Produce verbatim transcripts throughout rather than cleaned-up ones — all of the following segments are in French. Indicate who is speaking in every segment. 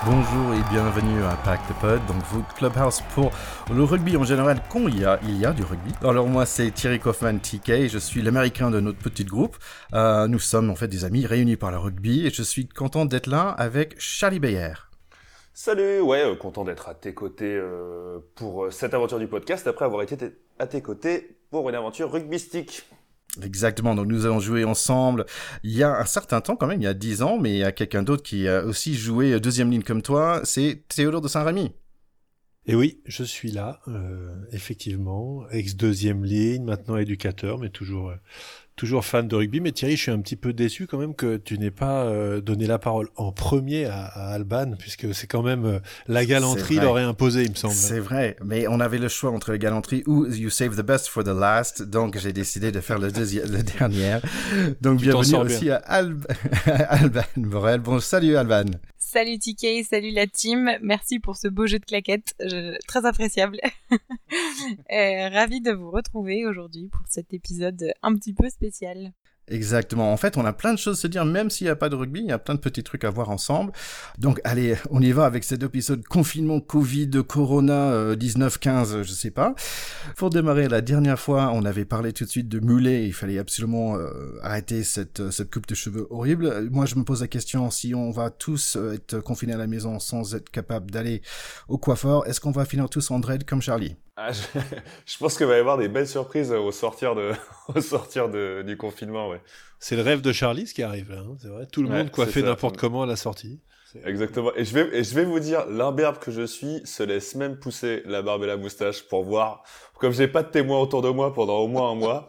Speaker 1: Bonjour et bienvenue à Pack the Pod, donc votre clubhouse pour le rugby en général, quand il y a, il y a du rugby. Alors moi c'est Thierry Kaufman, T K, je suis l'américain de notre petit groupe. Euh, nous sommes en fait des amis réunis par le rugby et je suis content d'être là avec Charlie Bayer.
Speaker 2: Salut, ouais, euh, content d'être à tes côtés euh, pour euh, cette aventure du podcast après avoir été t- à tes côtés pour une aventure rugbystique.
Speaker 1: Exactement, donc nous allons jouer ensemble il y a un certain temps quand même, il y a dix ans, mais il y a quelqu'un d'autre qui a aussi joué deuxième ligne comme toi, c'est Théodore de Saint-Rémy.
Speaker 3: Et oui, je suis là, euh, effectivement, ex-deuxième ligne, maintenant éducateur, mais toujours, euh, toujours fan de rugby. Mais Thierry, je suis un petit peu déçu quand même que tu n'aies pas euh, donné la parole en premier à, à Alban, puisque c'est quand même euh, la galanterie l'aurait imposé, il me semble.
Speaker 1: C'est vrai, mais on avait le choix entre la galanterie ou You Save the Best for the Last, donc j'ai décidé de faire le, deuxi- le dernier. Donc
Speaker 3: tu
Speaker 1: bienvenue aussi à Al- Alban Borel. Bon, salut Alban.
Speaker 4: Salut T K, salut la team, merci pour ce beau jeu de claquettes, je... très appréciable. euh, ravi de vous retrouver aujourd'hui pour cet épisode un petit peu spécial.
Speaker 1: Exactement. En fait, on a plein de choses à se dire, même s'il n'y a pas de rugby, il y a plein de petits trucs à voir ensemble. Donc, allez, on y va avec cet épisode confinement, Covid, Corona, euh, dix-neuf quinze, je sais pas. Pour démarrer, la dernière fois, on avait parlé tout de suite de mulet. Il fallait absolument euh, arrêter cette, cette coupe de cheveux horrible. Moi, je me pose la question, si on va tous être confinés à la maison sans être capable d'aller au coiffeur, est-ce qu'on va finir tous en dread comme Charlie ?
Speaker 2: Ah, je, je pense qu'il va y avoir des belles surprises au sortir, de, au sortir de, du confinement, ouais.
Speaker 3: C'est le rêve de Charlie ce qui arrive là, hein, c'est vrai. Tout le
Speaker 2: Ouais,
Speaker 3: monde coiffé
Speaker 2: ça.
Speaker 3: n'importe comment à la sortie. C'est...
Speaker 2: Exactement. Et je vais, et je vais vous dire, l'imberbe que je suis se laisse même pousser la barbe et la moustache pour voir. Comme j'ai pas de témoins autour de moi pendant au moins un mois.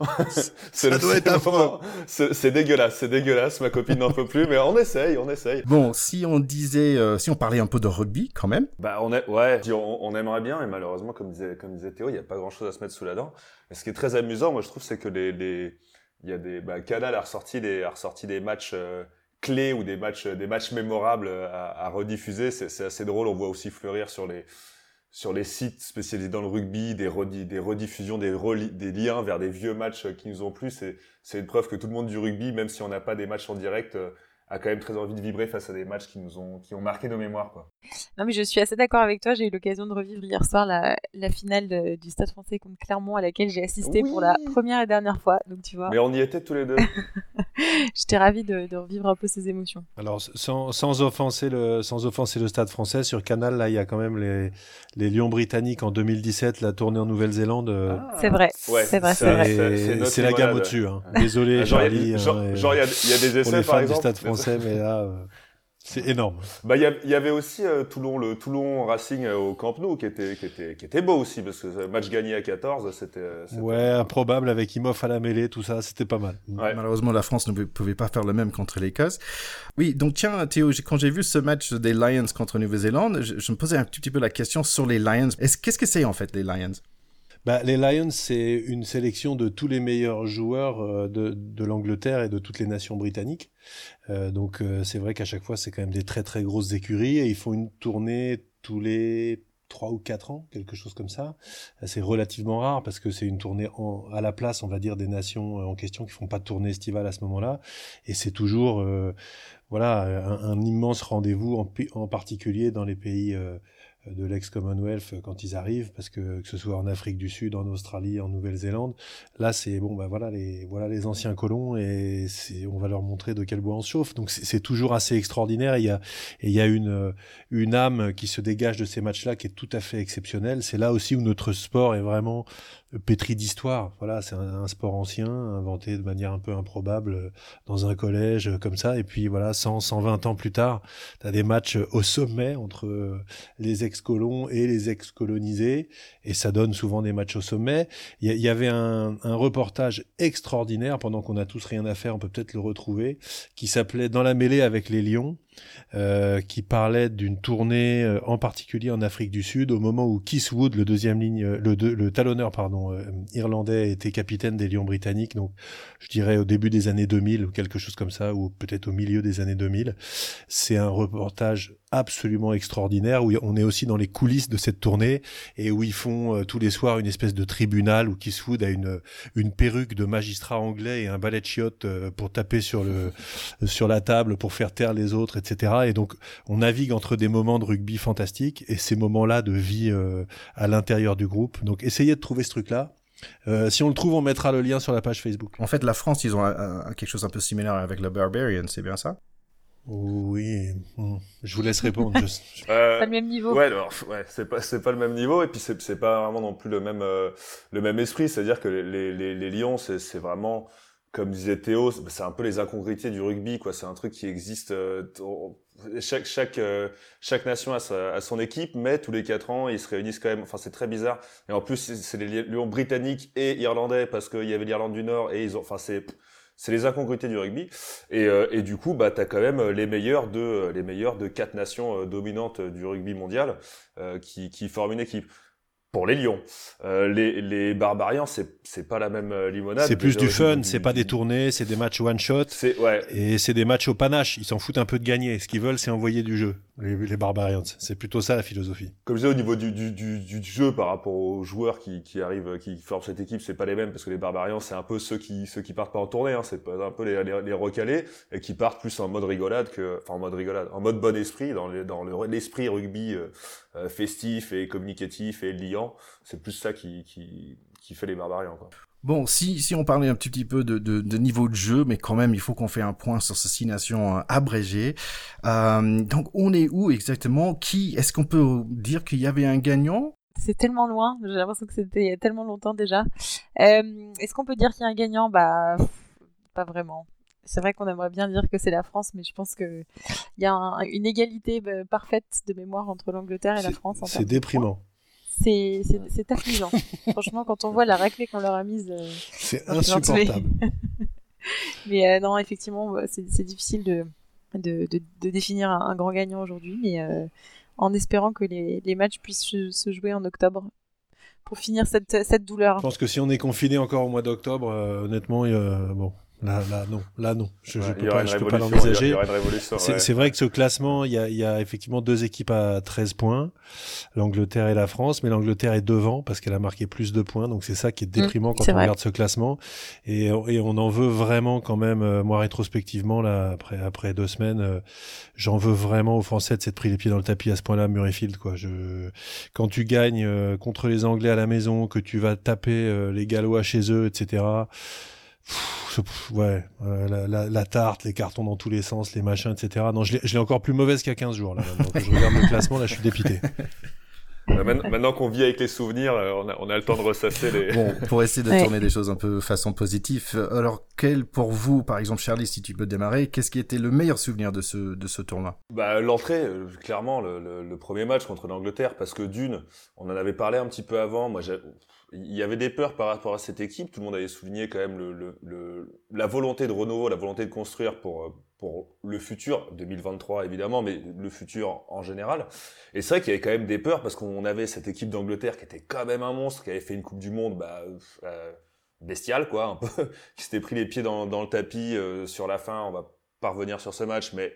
Speaker 3: Ça le, doit être affreux.
Speaker 2: C'est, c'est dégueulasse, c'est dégueulasse. Ma copine n'en peut plus, mais on essaye, on essaye.
Speaker 1: Bon, si on disait, euh, si on parlait un peu de rugby quand même.
Speaker 2: Bah, on est, ouais, on, on aimerait bien, et malheureusement, comme disait, comme disait Théo, il y a pas grand chose à se mettre sous la dent. Et ce qui est très amusant, moi, je trouve, c'est que les, les, il y a des, bah, Canal a ressorti des, a ressorti des matchs, euh, clés ou des matchs, des matchs mémorables à, à rediffuser. C'est, c'est assez drôle. On voit aussi fleurir sur les, sur les sites spécialisés dans le rugby, des, redi- des rediffusions, des, reli- des liens vers des vieux matchs qui nous ont plu. C'est, c'est une preuve que tout le monde du rugby, même si on n'a pas des matchs en direct, euh, a quand même très envie de vibrer face à des matchs qui nous ont, qui ont marqué nos mémoires, quoi.
Speaker 4: Non mais je suis assez d'accord avec toi, j'ai eu l'occasion de revivre hier soir la, la finale de, du Stade Français contre Clermont à laquelle j'ai assisté
Speaker 2: Oui.
Speaker 4: pour la première et dernière fois, donc tu vois.
Speaker 2: Mais on y était tous les deux.
Speaker 4: J'étais ravie de, de revivre un peu ces émotions.
Speaker 3: Alors sans, sans offenser le sans offenser le Stade Français, sur Canal là il y a quand même les les Lions britanniques en deux mille dix-sept, la tournée en Nouvelle-Zélande. Euh,
Speaker 2: Ah.
Speaker 4: C'est vrai,
Speaker 2: Ouais,
Speaker 4: c'est vrai,
Speaker 2: c'est-
Speaker 4: c'est vrai.
Speaker 3: c'est,
Speaker 2: c'est notre
Speaker 3: c'est la
Speaker 2: limonade.
Speaker 3: gamme au-dessus. Hein. Désolé
Speaker 2: Genre, il y a-
Speaker 3: Charlie.
Speaker 2: genre,
Speaker 3: hein,
Speaker 2: genre, il y a, il y a des
Speaker 3: pour
Speaker 2: essais,
Speaker 3: les
Speaker 2: par
Speaker 3: fans du
Speaker 2: exemple.
Speaker 3: Stade Français, mais là euh, c'est énorme.
Speaker 2: Bah, il y, a- il y avait aussi euh, Toulon, le Toulon Racing euh, au Camp Nou, qui était, qui était, qui était beau aussi, parce que le match gagné à quatorze, c'était, c'était...
Speaker 3: Ouais, improbable avec Imhoff à la mêlée, tout ça, c'était pas mal.
Speaker 2: Ouais.
Speaker 1: Malheureusement, la France ne pouvait pas faire le même contre l'Écosse. Oui, donc tiens, Théo, j'ai- quand j'ai vu ce match des Lions contre Nouvelle-Zélande, je, je me posais un tout petit peu la question sur les Lions. Est-ce, qu'est-ce que c'est en fait, les Lions ?
Speaker 3: Bah, les Lions, c'est une sélection de tous les meilleurs joueurs euh, de, de l'Angleterre et de toutes les nations britanniques. Euh, donc euh, c'est vrai qu'à chaque fois, c'est quand même des très très grosses écuries et ils font une tournée tous les trois ou quatre ans, quelque chose comme ça. C'est relativement rare parce que c'est une tournée en, à la place, on va dire, des nations en question qui font pas de tournée estivale à ce moment-là. Et c'est toujours euh, voilà un, un immense rendez-vous, en, en particulier dans les pays euh, de l'ex-Commonwealth quand ils arrivent, parce que que ce soit en Afrique du Sud, en Australie, en Nouvelle-Zélande, là c'est bon, bah voilà les voilà les anciens colons et c'est, on va leur montrer de quel bois on se chauffe. Donc c'est, c'est toujours assez extraordinaire. Et il y a et il y a une une âme qui se dégage de ces matchs-là qui est tout à fait exceptionnelle. C'est là aussi où notre sport est vraiment pétri d'histoire. Voilà, c'est un, un sport ancien, inventé de manière un peu improbable dans un collège comme ça. Et puis voilà, cent, cent vingt ans plus tard, t'as des matchs au sommet entre les ex-colons et les ex-colonisés, et ça donne souvent des matchs au sommet. Il y, y avait un, un reportage extraordinaire, pendant qu'on a tous rien à faire, on peut peut-être le retrouver, qui s'appelait Dans la mêlée avec les Lions, euh, qui parlait d'une tournée euh, en particulier en Afrique du Sud, au moment où Keith Wood, le deuxième ligne, le, de, le talonneur pardon, euh, irlandais, était capitaine des Lions britanniques, donc je dirais au début des années deux mille ou quelque chose comme ça, ou peut-être au milieu des années deux mille. C'est un reportage absolument extraordinaire où on est aussi dans les coulisses de cette tournée et où ils font euh, tous les soirs une espèce de tribunal où Keith Wood a une une perruque de magistrat anglais et un balai de chiottes euh, pour taper sur le sur la table pour faire taire les autres, etc. cetera. Et donc, on navigue entre des moments de rugby fantastiques et ces moments-là de vie euh, à l'intérieur du groupe. Donc, essayez de trouver ce truc-là. Euh, si on le trouve, on mettra le lien sur la page Facebook.
Speaker 1: En fait, la France, ils ont un, un, quelque chose un peu similaire avec le Barbarian, c'est bien ça?
Speaker 3: Oui, je vous laisse répondre. Je...
Speaker 4: Euh, pas le même niveau.
Speaker 2: Ouais, alors, ouais, c'est pas, c'est pas le même niveau, et puis c'est, c'est pas vraiment non plus le même, euh, le même esprit. C'est-à-dire que les, les, les Lions, c'est, c'est vraiment, comme disait Théo, c'est un peu les incongruités du rugby, quoi. C'est un truc qui existe. Euh, chaque, chaque, euh, chaque nation a, sa, a son équipe, mais tous les quatre ans, ils se réunissent quand même. Enfin, c'est très bizarre. Et en plus, c'est, c'est les Lions britanniques et irlandais, parce qu'il y avait l'Irlande du Nord, et ils ont, enfin, c'est. C'est les incongruités du rugby, et, euh, et du coup, bah, t'as quand même les meilleurs de les meilleurs de quatre nations euh, dominantes du rugby mondial euh, qui, qui forment une équipe. Pour les Lions, euh, les, les Barbarians, c'est c'est pas la même limonade.
Speaker 3: C'est plus du fun, c'est pas des tournées, c'est des matchs one shot.
Speaker 2: C'est ouais.
Speaker 3: Et c'est des matchs au panache. Ils s'en foutent un peu de gagner. Ce qu'ils veulent, c'est envoyer du jeu. Les, les Barbarians, c'est plutôt ça la philosophie.
Speaker 2: Comme je disais, au niveau du, du, du, du jeu par rapport aux joueurs qui, qui arrivent, qui forment cette équipe, c'est pas les mêmes parce que les Barbarians, c'est un peu ceux qui, ceux qui partent pas en tournée, hein, c'est un peu les, les, les recalés et qui partent plus en mode rigolade que, enfin en mode rigolade, en mode bon esprit, dans, les, dans le, l'esprit rugby euh, euh, festif et communicatif et liant. C'est plus ça qui, qui, qui fait les Barbarians, quoi.
Speaker 1: Bon, si, si on parlait un petit, petit peu de, de, de niveau de jeu, mais quand même, il faut qu'on fait un point sur ces six nations euh, abrégées. Euh, donc, on est où exactement? Qui, est-ce qu'on peut dire qu'il y avait un gagnant?
Speaker 4: C'est tellement loin, j'ai l'impression que c'était il y a tellement longtemps déjà. Euh, est-ce qu'on peut dire qu'il y a un gagnant? Bah, pas vraiment. C'est vrai qu'on aimerait bien dire que c'est la France, mais je pense qu'il y a un, une égalité bah, parfaite de mémoire entre l'Angleterre et la France.
Speaker 3: C'est déprimant.
Speaker 4: C'est, c'est, c'est affligeant. Franchement, quand on voit la raclée qu'on leur a mise... Euh,
Speaker 3: c'est insupportable.
Speaker 4: mais euh, non, effectivement, c'est, c'est difficile de, de, de, de définir un, un grand gagnant aujourd'hui, mais euh, en espérant que les, les matchs puissent se, se jouer en octobre pour finir cette, cette douleur.
Speaker 3: Je pense que si on est confiné encore au mois d'octobre, euh, honnêtement, euh, bon... Là, là, non, là, non. Je, ouais, je peux pas, je peux pas l'envisager. C'est, ouais. c'est vrai que ce classement, il y a, il y a effectivement deux équipes à treize points, l'Angleterre et la France, mais l'Angleterre est devant parce qu'elle a marqué plus de points, donc c'est ça qui est déprimant mmh, quand on vrai. regarde ce classement. Et, et on en veut vraiment quand même, euh, moi rétrospectivement, là, après, après deux semaines, euh, j'en veux vraiment aux Français de s'être pris les pieds dans le tapis à ce point-là, Murrayfield, quoi. Je, quand tu gagnes euh, contre les Anglais à la maison, que tu vas taper euh, les Gallois chez eux, et cetera. Pff, ouais, euh, la, la, la tarte, les cartons dans tous les sens, les machins, et cetera. Non, je l'ai, je l'ai encore plus mauvaise qu'il y a quinze jours, là. Donc, je regarde le classement, là, je suis dépité.
Speaker 2: Maintenant qu'on vit avec les souvenirs, on a, on a le temps de ressasser les...
Speaker 1: Bon, pour essayer de tourner les choses un peu façon positive, alors quel, pour vous, par exemple, Charlie, si tu peux démarrer, qu'est-ce qui était le meilleur souvenir de ce, de ce tournoi?
Speaker 2: Bah, l'entrée, clairement, le, le, le premier match contre l'Angleterre, parce que d'une, on en avait parlé un petit peu avant, moi, j'ai... il y avait des peurs par rapport à cette équipe, tout le monde avait souligné quand même le, le, le, la volonté de renouveau, la volonté de construire pour, pour le futur, deux mille vingt-trois évidemment, mais le futur en général. Et c'est vrai qu'il y avait quand même des peurs parce qu'on avait cette équipe d'Angleterre qui était quand même un monstre, qui avait fait une Coupe du Monde bah, euh, bestiale, quoi, un peu, qui s'était pris les pieds dans, dans le tapis euh, sur la fin. On va pas revenir sur ce match, mais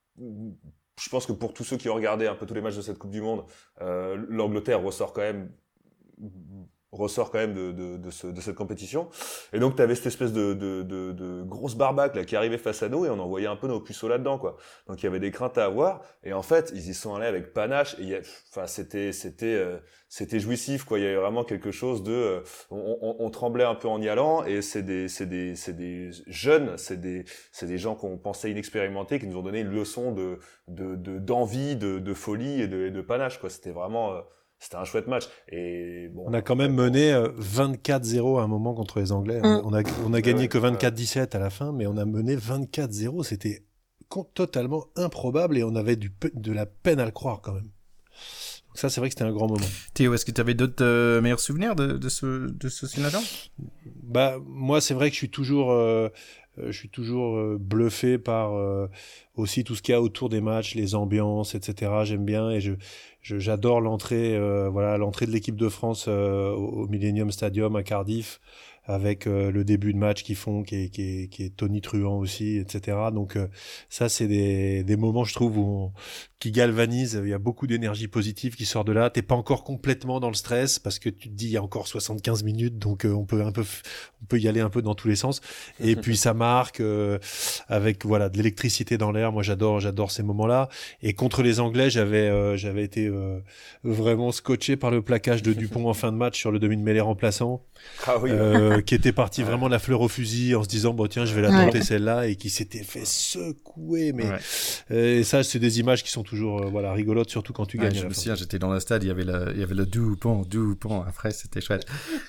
Speaker 2: je pense que pour tous ceux qui ont regardé un peu tous les matchs de cette Coupe du Monde, euh, l'Angleterre ressort quand même ressort quand même de, de, de, ce, de cette compétition. Et donc, tu avais cette espèce de, de, de, de grosse barbaque là, qui arrivait face à nous et on envoyait un peu nos puceaux là-dedans, quoi. Donc, il y avait des craintes à avoir. Et en fait, ils y sont allés avec panache. Et il y a, enfin, c'était, c'était, euh, c'était jouissif, quoi. Il y avait vraiment quelque chose de, euh, on, on, on tremblait un peu en y allant. Et c'est des, c'est des, c'est des jeunes, c'est des, c'est des gens qu'on pensait inexpérimentés qui nous ont donné une leçon de, de, de d'envie, de, de folie et de, et de panache, quoi. C'était vraiment, euh, c'était un chouette match. Et bon,
Speaker 3: on a quand même mené vingt-quatre zéro à un moment contre les Anglais. Mmh. On a, on a gagné ouais, que vingt-quatre dix-sept à la fin, mais on a mené vingt-quatre zéro. C'était totalement improbable et on avait du, de la peine à le croire quand même. Donc ça, c'est vrai que c'était un grand moment.
Speaker 1: Théo, est-ce que tu avais d'autres euh, meilleurs souvenirs de, de ce, de ce cinéma?
Speaker 3: Bah, moi, c'est vrai que je suis toujours... Euh, je suis toujours euh, bluffé par euh, aussi tout ce qu'il y a autour des matchs, les ambiances, et cetera. J'aime bien et je, je j'adore l'entrée, euh, voilà, l'entrée de l'équipe de France euh, au Millennium Stadium à Cardiff. avec euh, le début de match qu'ils font, qui est, qui est, qui est tonitruant aussi, et cetera. Donc euh, ça, c'est des, des moments, je trouve, où on, qui galvanisent. Il y a beaucoup d'énergie positive qui sort de là. T'es pas encore complètement dans le stress parce que tu te dis il y a encore soixante-quinze minutes, donc euh, on peut un peu, on peut y aller un peu dans tous les sens. Et puis ça marque euh, avec voilà de l'électricité dans l'air. Moi, j'adore, j'adore ces moments-là. Et contre les Anglais, j'avais, euh, j'avais été euh, vraiment scotché par le plaquage de Dupont en fin de match sur le demi de mêlée remplaçant.
Speaker 2: Ah oui.
Speaker 3: Euh, qui était parti vraiment la fleur au fusil en se disant bon tiens je vais la tenter ouais. celle-là et qui s'était fait secouer mais ouais. euh, et ça c'est des images qui sont toujours euh, voilà rigolotes surtout quand tu ouais, gagnes.
Speaker 1: Je me souviens j'étais dans le stade il y avait le il y avait le Dupont Dupont après c'était chouette.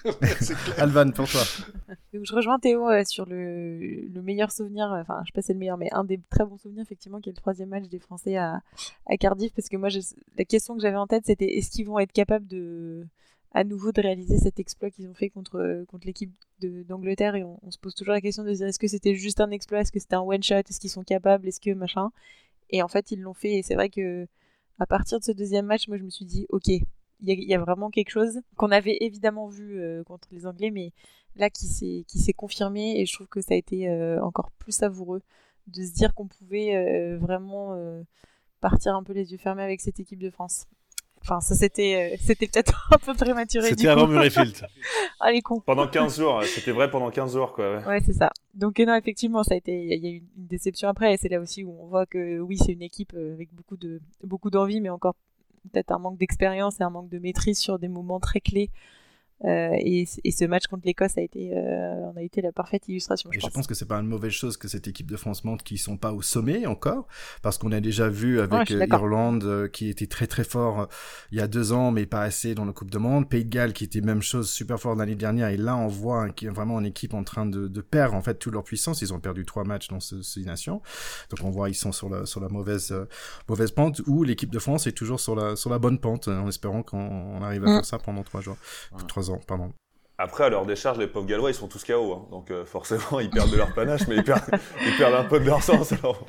Speaker 1: Alban pour toi.
Speaker 4: Donc je rejoins Théo euh, sur le le meilleur souvenir enfin je sais pas si c'est le meilleur mais un des très bons souvenirs effectivement qui est le troisième match des Français à à Cardiff parce que moi je, la question que j'avais en tête c'était est-ce qu'ils vont être capables de à nouveau de réaliser cet exploit qu'ils ont fait contre, contre l'équipe de, d'Angleterre et on, on se pose toujours la question de se dire est-ce que c'était juste un exploit, est-ce que c'était un one shot, est-ce qu'ils sont capables, est-ce que machin, et en fait ils l'ont fait et c'est vrai que à partir de ce deuxième match moi je me suis dit ok il y, y a vraiment quelque chose qu'on avait évidemment vu euh, contre les Anglais mais là qui s'est, qui s'est confirmé et je trouve que ça a été euh, encore plus savoureux de se dire qu'on pouvait euh, vraiment euh, partir un peu les yeux fermés avec cette équipe de France. Enfin, ça c'était, euh, c'était peut-être un peu prématuré.
Speaker 3: C'était du avant coup. Murrayfield.
Speaker 4: Ah, les cons.
Speaker 2: Pendant quinze jours, c'était vrai pendant quinze jours, quoi. Ouais,
Speaker 4: ouais c'est ça. Donc, non, effectivement, ça a été, il y a eu une déception après, et c'est là aussi où on voit que oui, c'est une équipe avec beaucoup de, beaucoup d'envie, mais encore peut-être un manque d'expérience et un manque de maîtrise sur des moments très clés. Euh, et, et ce match contre l'Écosse a été, euh, en a été la parfaite illustration. Je
Speaker 1: et
Speaker 4: pense.
Speaker 1: je pense que c'est pas une mauvaise chose que cette équipe de France montre qu'ils sont pas au sommet encore, parce qu'on a déjà vu avec ouais, Irlande euh, qui était très très fort euh, il y a deux ans, mais pas assez dans la Coupe du Monde. Pays de Galles qui était même chose super fort l'année dernière, et là on voit hein, qu'il y a vraiment une équipe en train de, de perdre en fait toute leur puissance. Ils ont perdu trois matchs dans ce, ces nations, donc on voit ils sont sur la sur la mauvaise euh, mauvaise pente. Où l'équipe de France est toujours sur la sur la bonne pente, en espérant qu'on on arrive à mm. faire ça pendant trois jours, ouais. trois ans, pardon.
Speaker 2: Après, à leur décharge, les pauvres Gallois, ils sont tous K O. Hein. Donc euh, forcément, ils perdent de leur panache, mais ils perdent, ils perdent un peu de leur sens. Alors.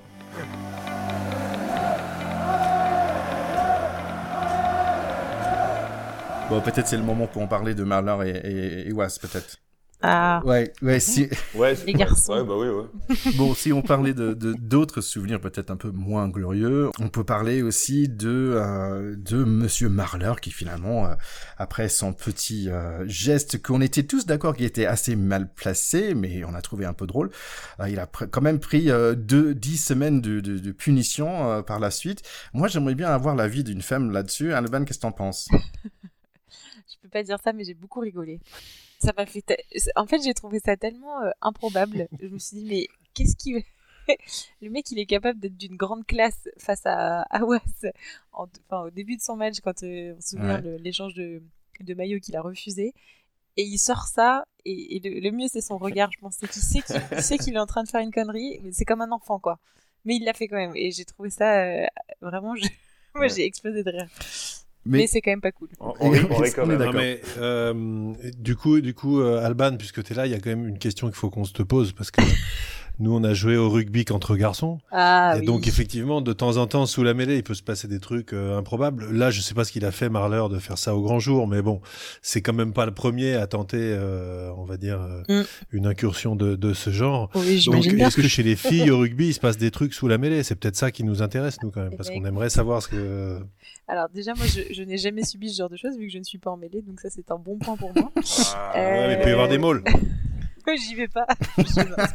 Speaker 1: Bon, peut-être c'est le moment pour en parler de Marler et, et, et Was, peut-être.
Speaker 4: Ah.
Speaker 1: Ouais, ouais, si.
Speaker 2: Ouais,
Speaker 4: les garçons.
Speaker 2: Ouais, bah oui, ouais.
Speaker 1: Bon, si on parlait de, de d'autres souvenirs peut-être un peu moins glorieux, on peut parler aussi de euh, de Monsieur Marler qui finalement, euh, après son petit euh, geste qu'on était tous d'accord qu'il était assez mal placé, mais on a trouvé un peu drôle, euh, il a pr- quand même pris euh, deux dix semaines de, de, de punition euh, par la suite. Moi, j'aimerais bien avoir l'avis d'une femme là-dessus. Alban, qu'est-ce que t'en penses?
Speaker 4: Je peux pas dire ça, mais j'ai beaucoup rigolé. Ça m'a fait. Te... En fait, j'ai trouvé ça tellement euh, improbable. Je me suis dit, mais qu'est-ce qu'il. Le mec, il est capable d'être d'une grande classe face à, à Was. En... Enfin, au début de son match, quand euh, on se souvient ouais. le, l'échange de, de maillot qu'il a refusé. Et il sort ça. Et, et le, le mieux, c'est son regard. Je pense c'est qu'il sait qu'il, il sait qu'il est en train de faire une connerie. Mais c'est comme un enfant, quoi. Mais il l'a fait quand même. Et j'ai trouvé ça euh, vraiment. Je... Moi, ouais. j'ai explosé de rire. Mais, mais c'est quand même pas cool.
Speaker 2: On, on, est, on est quand même
Speaker 3: d'accord. Non, mais, euh, du coup, du coup, euh, Alban, puisque t'es là, il y a quand même une question qu'il faut qu'on se te pose parce que nous, on a joué au rugby qu'entre garçons.
Speaker 4: Ah,
Speaker 3: et
Speaker 4: oui.
Speaker 3: donc, effectivement, de temps en temps, sous la mêlée, il peut se passer des trucs euh, improbables. Là, je sais pas ce qu'il a fait, Marler, de faire ça au grand jour, mais bon, c'est quand même pas le premier à tenter, euh, on va dire, euh, mm. une incursion de, de ce genre.
Speaker 4: Oui,
Speaker 3: donc, est-ce que chez les filles au rugby, il se passe des trucs sous la mêlée? C'est peut-être ça qui nous intéresse, nous, quand même, parce qu'on aimerait savoir ce que...
Speaker 4: Alors déjà, moi, je, je n'ai jamais subi ce genre de choses vu que je ne suis pas en mêlée, donc ça, c'est un bon point pour moi.
Speaker 3: Ah, euh... ouais, mais il peut y avoir des mauls.
Speaker 4: J'y vais pas. J'y vais pas.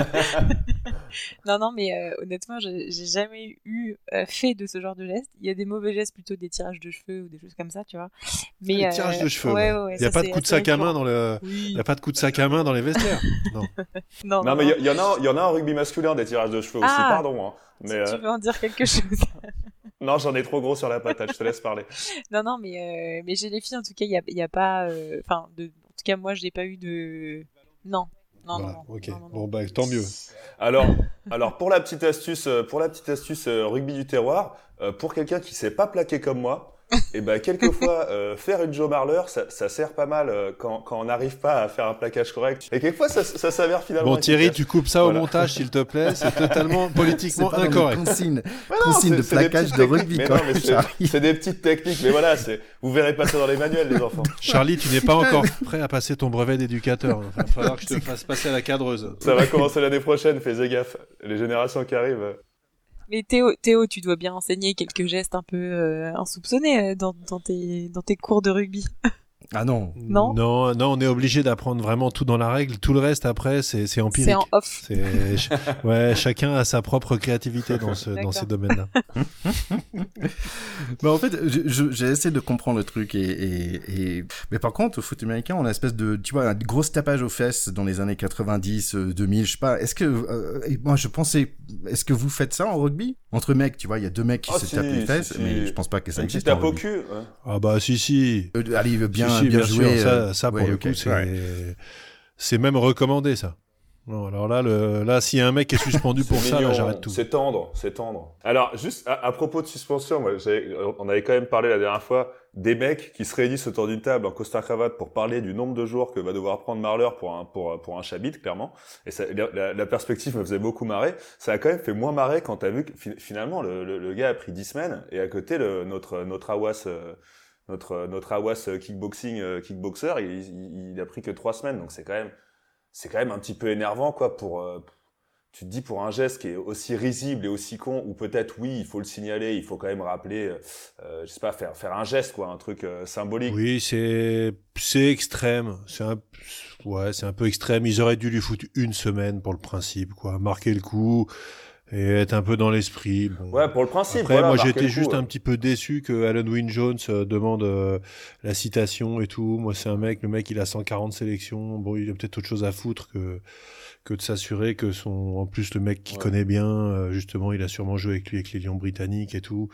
Speaker 4: non, non, mais euh, honnêtement, j'ai, j'ai jamais eu euh, fait de ce genre de geste. Il y a des mauvais gestes, plutôt des tirages de cheveux ou des choses comme ça, tu vois.
Speaker 3: Mais des euh... tirages de cheveux. Ouais, ouais, ouais, il y a ça, pas de coup de sac à main dans le. Oui. Il y a pas de coup de sac à main dans les vestiaires. Non.
Speaker 2: non, non, non, mais il y, y en a, il y en a en rugby masculin des tirages de cheveux ah, aussi. Pardon. Hein. Mais
Speaker 4: si
Speaker 2: euh...
Speaker 4: tu veux en dire quelque chose.
Speaker 2: Non, j'en ai trop gros sur la patate, je te laisse parler.
Speaker 4: non, non, mais, euh, mais chez les filles, en tout cas, il n'y a, y a pas... Enfin, euh, en tout cas, moi, je n'ai pas eu de... Non, non,
Speaker 3: voilà,
Speaker 4: non.
Speaker 3: Ok,
Speaker 4: non, non,
Speaker 3: bon,
Speaker 4: non.
Speaker 3: bah, tant mieux.
Speaker 2: Alors, alors pour la petite astuce, pour la petite astuce euh, rugby du terroir, euh, pour quelqu'un qui ne s'est pas plaqué comme moi, Et ben quelquefois euh, faire une Joe Marler, ça, ça sert pas mal euh, quand, quand on n'arrive pas à faire un plaquage correct. Et quelquefois ça, ça s'avère finalement.
Speaker 3: Bon Thierry,
Speaker 2: efficace.
Speaker 3: tu coupes ça
Speaker 2: Voilà.
Speaker 3: au montage s'il te plaît. C'est totalement politiquement
Speaker 1: C'est pas dans les
Speaker 3: incorrect.
Speaker 1: consignes,
Speaker 2: Mais non,
Speaker 1: consignes
Speaker 2: c'est-
Speaker 1: de
Speaker 2: c'est des
Speaker 1: plaquage
Speaker 2: petites
Speaker 1: de
Speaker 2: techniques.
Speaker 1: rugby,
Speaker 2: Mais
Speaker 1: quoi.
Speaker 2: non, mais c'est,
Speaker 1: Charlie.
Speaker 2: c'est des petites techniques. Mais voilà, c'est, vous verrez pas ça dans les manuels, les enfants.
Speaker 3: Charlie, tu n'es pas encore prêt à passer ton brevet d'éducateur. Il va falloir que je te fasse passer à la cadreuse.
Speaker 2: Ça va commencer l'année prochaine, fais gaffe. Les générations qui arrivent. euh,
Speaker 4: Mais Théo, Théo, tu dois bien enseigner quelques gestes un peu euh, insoupçonnés euh, dans, dans, tes, dans tes cours de rugby.
Speaker 1: Ah non.
Speaker 4: Non.
Speaker 3: non, non, on est obligé d'apprendre vraiment tout dans la règle. Tout le reste après, c'est, c'est empirique.
Speaker 4: C'est en off.
Speaker 3: C'est, ch- ouais, chacun a sa propre créativité dans, ce, dans
Speaker 4: D'accord.
Speaker 3: ces domaines-là.
Speaker 1: Mais en fait, je- je- j'ai essayé de comprendre le truc et, et, et... mais par contre, au foot américain, on a une espèce de, tu vois, un gros tapage aux fesses dans les années quatre-vingt-dix, euh, deux mille, je sais pas. Est-ce que, euh, et moi, je pensais, est-ce que vous faites ça en rugby? Entre mecs, tu vois, il y a deux mecs qui
Speaker 2: Ah,
Speaker 1: se
Speaker 2: si,
Speaker 1: tapent les
Speaker 2: si,
Speaker 1: fesses,
Speaker 2: si.
Speaker 1: mais je pense pas que ça
Speaker 2: Une petite
Speaker 1: existe en
Speaker 2: tape au
Speaker 1: rugby.
Speaker 2: cul. ouais.
Speaker 3: Ah bah si, si.
Speaker 1: Euh, allez, bien,
Speaker 3: si, si,
Speaker 1: bien,
Speaker 3: bien
Speaker 1: joué.
Speaker 3: sûr.
Speaker 1: euh,
Speaker 3: Ça, ça pour
Speaker 1: ouais,
Speaker 3: le
Speaker 1: ok,
Speaker 3: coup, c'est,
Speaker 1: ouais.
Speaker 3: c'est même recommandé, ça. Non, alors là, le, là, s'il y a un mec qui est suspendu pour
Speaker 2: C'est
Speaker 3: ça,
Speaker 2: mignon,
Speaker 3: là, j'arrête tout.
Speaker 2: C'est tendre, c'est tendre. Alors, juste à, à propos de suspension, moi, j'avais- on avait quand même parlé la dernière fois des mecs qui se réunissent autour d'une table en costard-cravate pour parler du nombre de jours que va devoir prendre Marler pour un, pour, pour un chabit, clairement. Et ça, la, la perspective me faisait beaucoup marrer. Ça a quand même fait moins marrer quand t'as vu que fi- finalement, le, le, le gars a pris dix semaines et à côté, le, notre, notre Awas, euh, notre, notre Awas kickboxing, euh, kickboxer, il, il, il a pris que trois semaines. Donc c'est quand même, c'est quand même un petit peu énervant, quoi, pour, euh, tu te dis pour un geste qui est aussi risible et aussi con, ou peut-être oui, il faut le signaler, il faut quand même rappeler, euh, je sais pas, faire faire un geste, quoi, un truc euh, symbolique.
Speaker 3: Oui, c'est c'est extrême. C'est un ouais, c'est un peu extrême. Ils auraient dû lui foutre une semaine pour le principe, quoi, marquer le coup et être un peu dans l'esprit. Bon.
Speaker 2: Ouais, pour le principe.
Speaker 3: Après,
Speaker 2: voilà,
Speaker 3: moi,
Speaker 2: marquer
Speaker 3: j'étais
Speaker 2: le coup,
Speaker 3: juste
Speaker 2: ouais.
Speaker 3: un petit peu déçu que Alan Wynne-Jones euh, demande euh, la citation et tout. Moi, c'est un mec, le mec, il a cent quarante sélections. Bon, il a peut-être autre chose à foutre que que de s'assurer que son, en plus, le mec qui
Speaker 2: Ouais.
Speaker 3: connaît bien, euh, justement, il a sûrement joué avec lui avec les Lions britanniques et tout.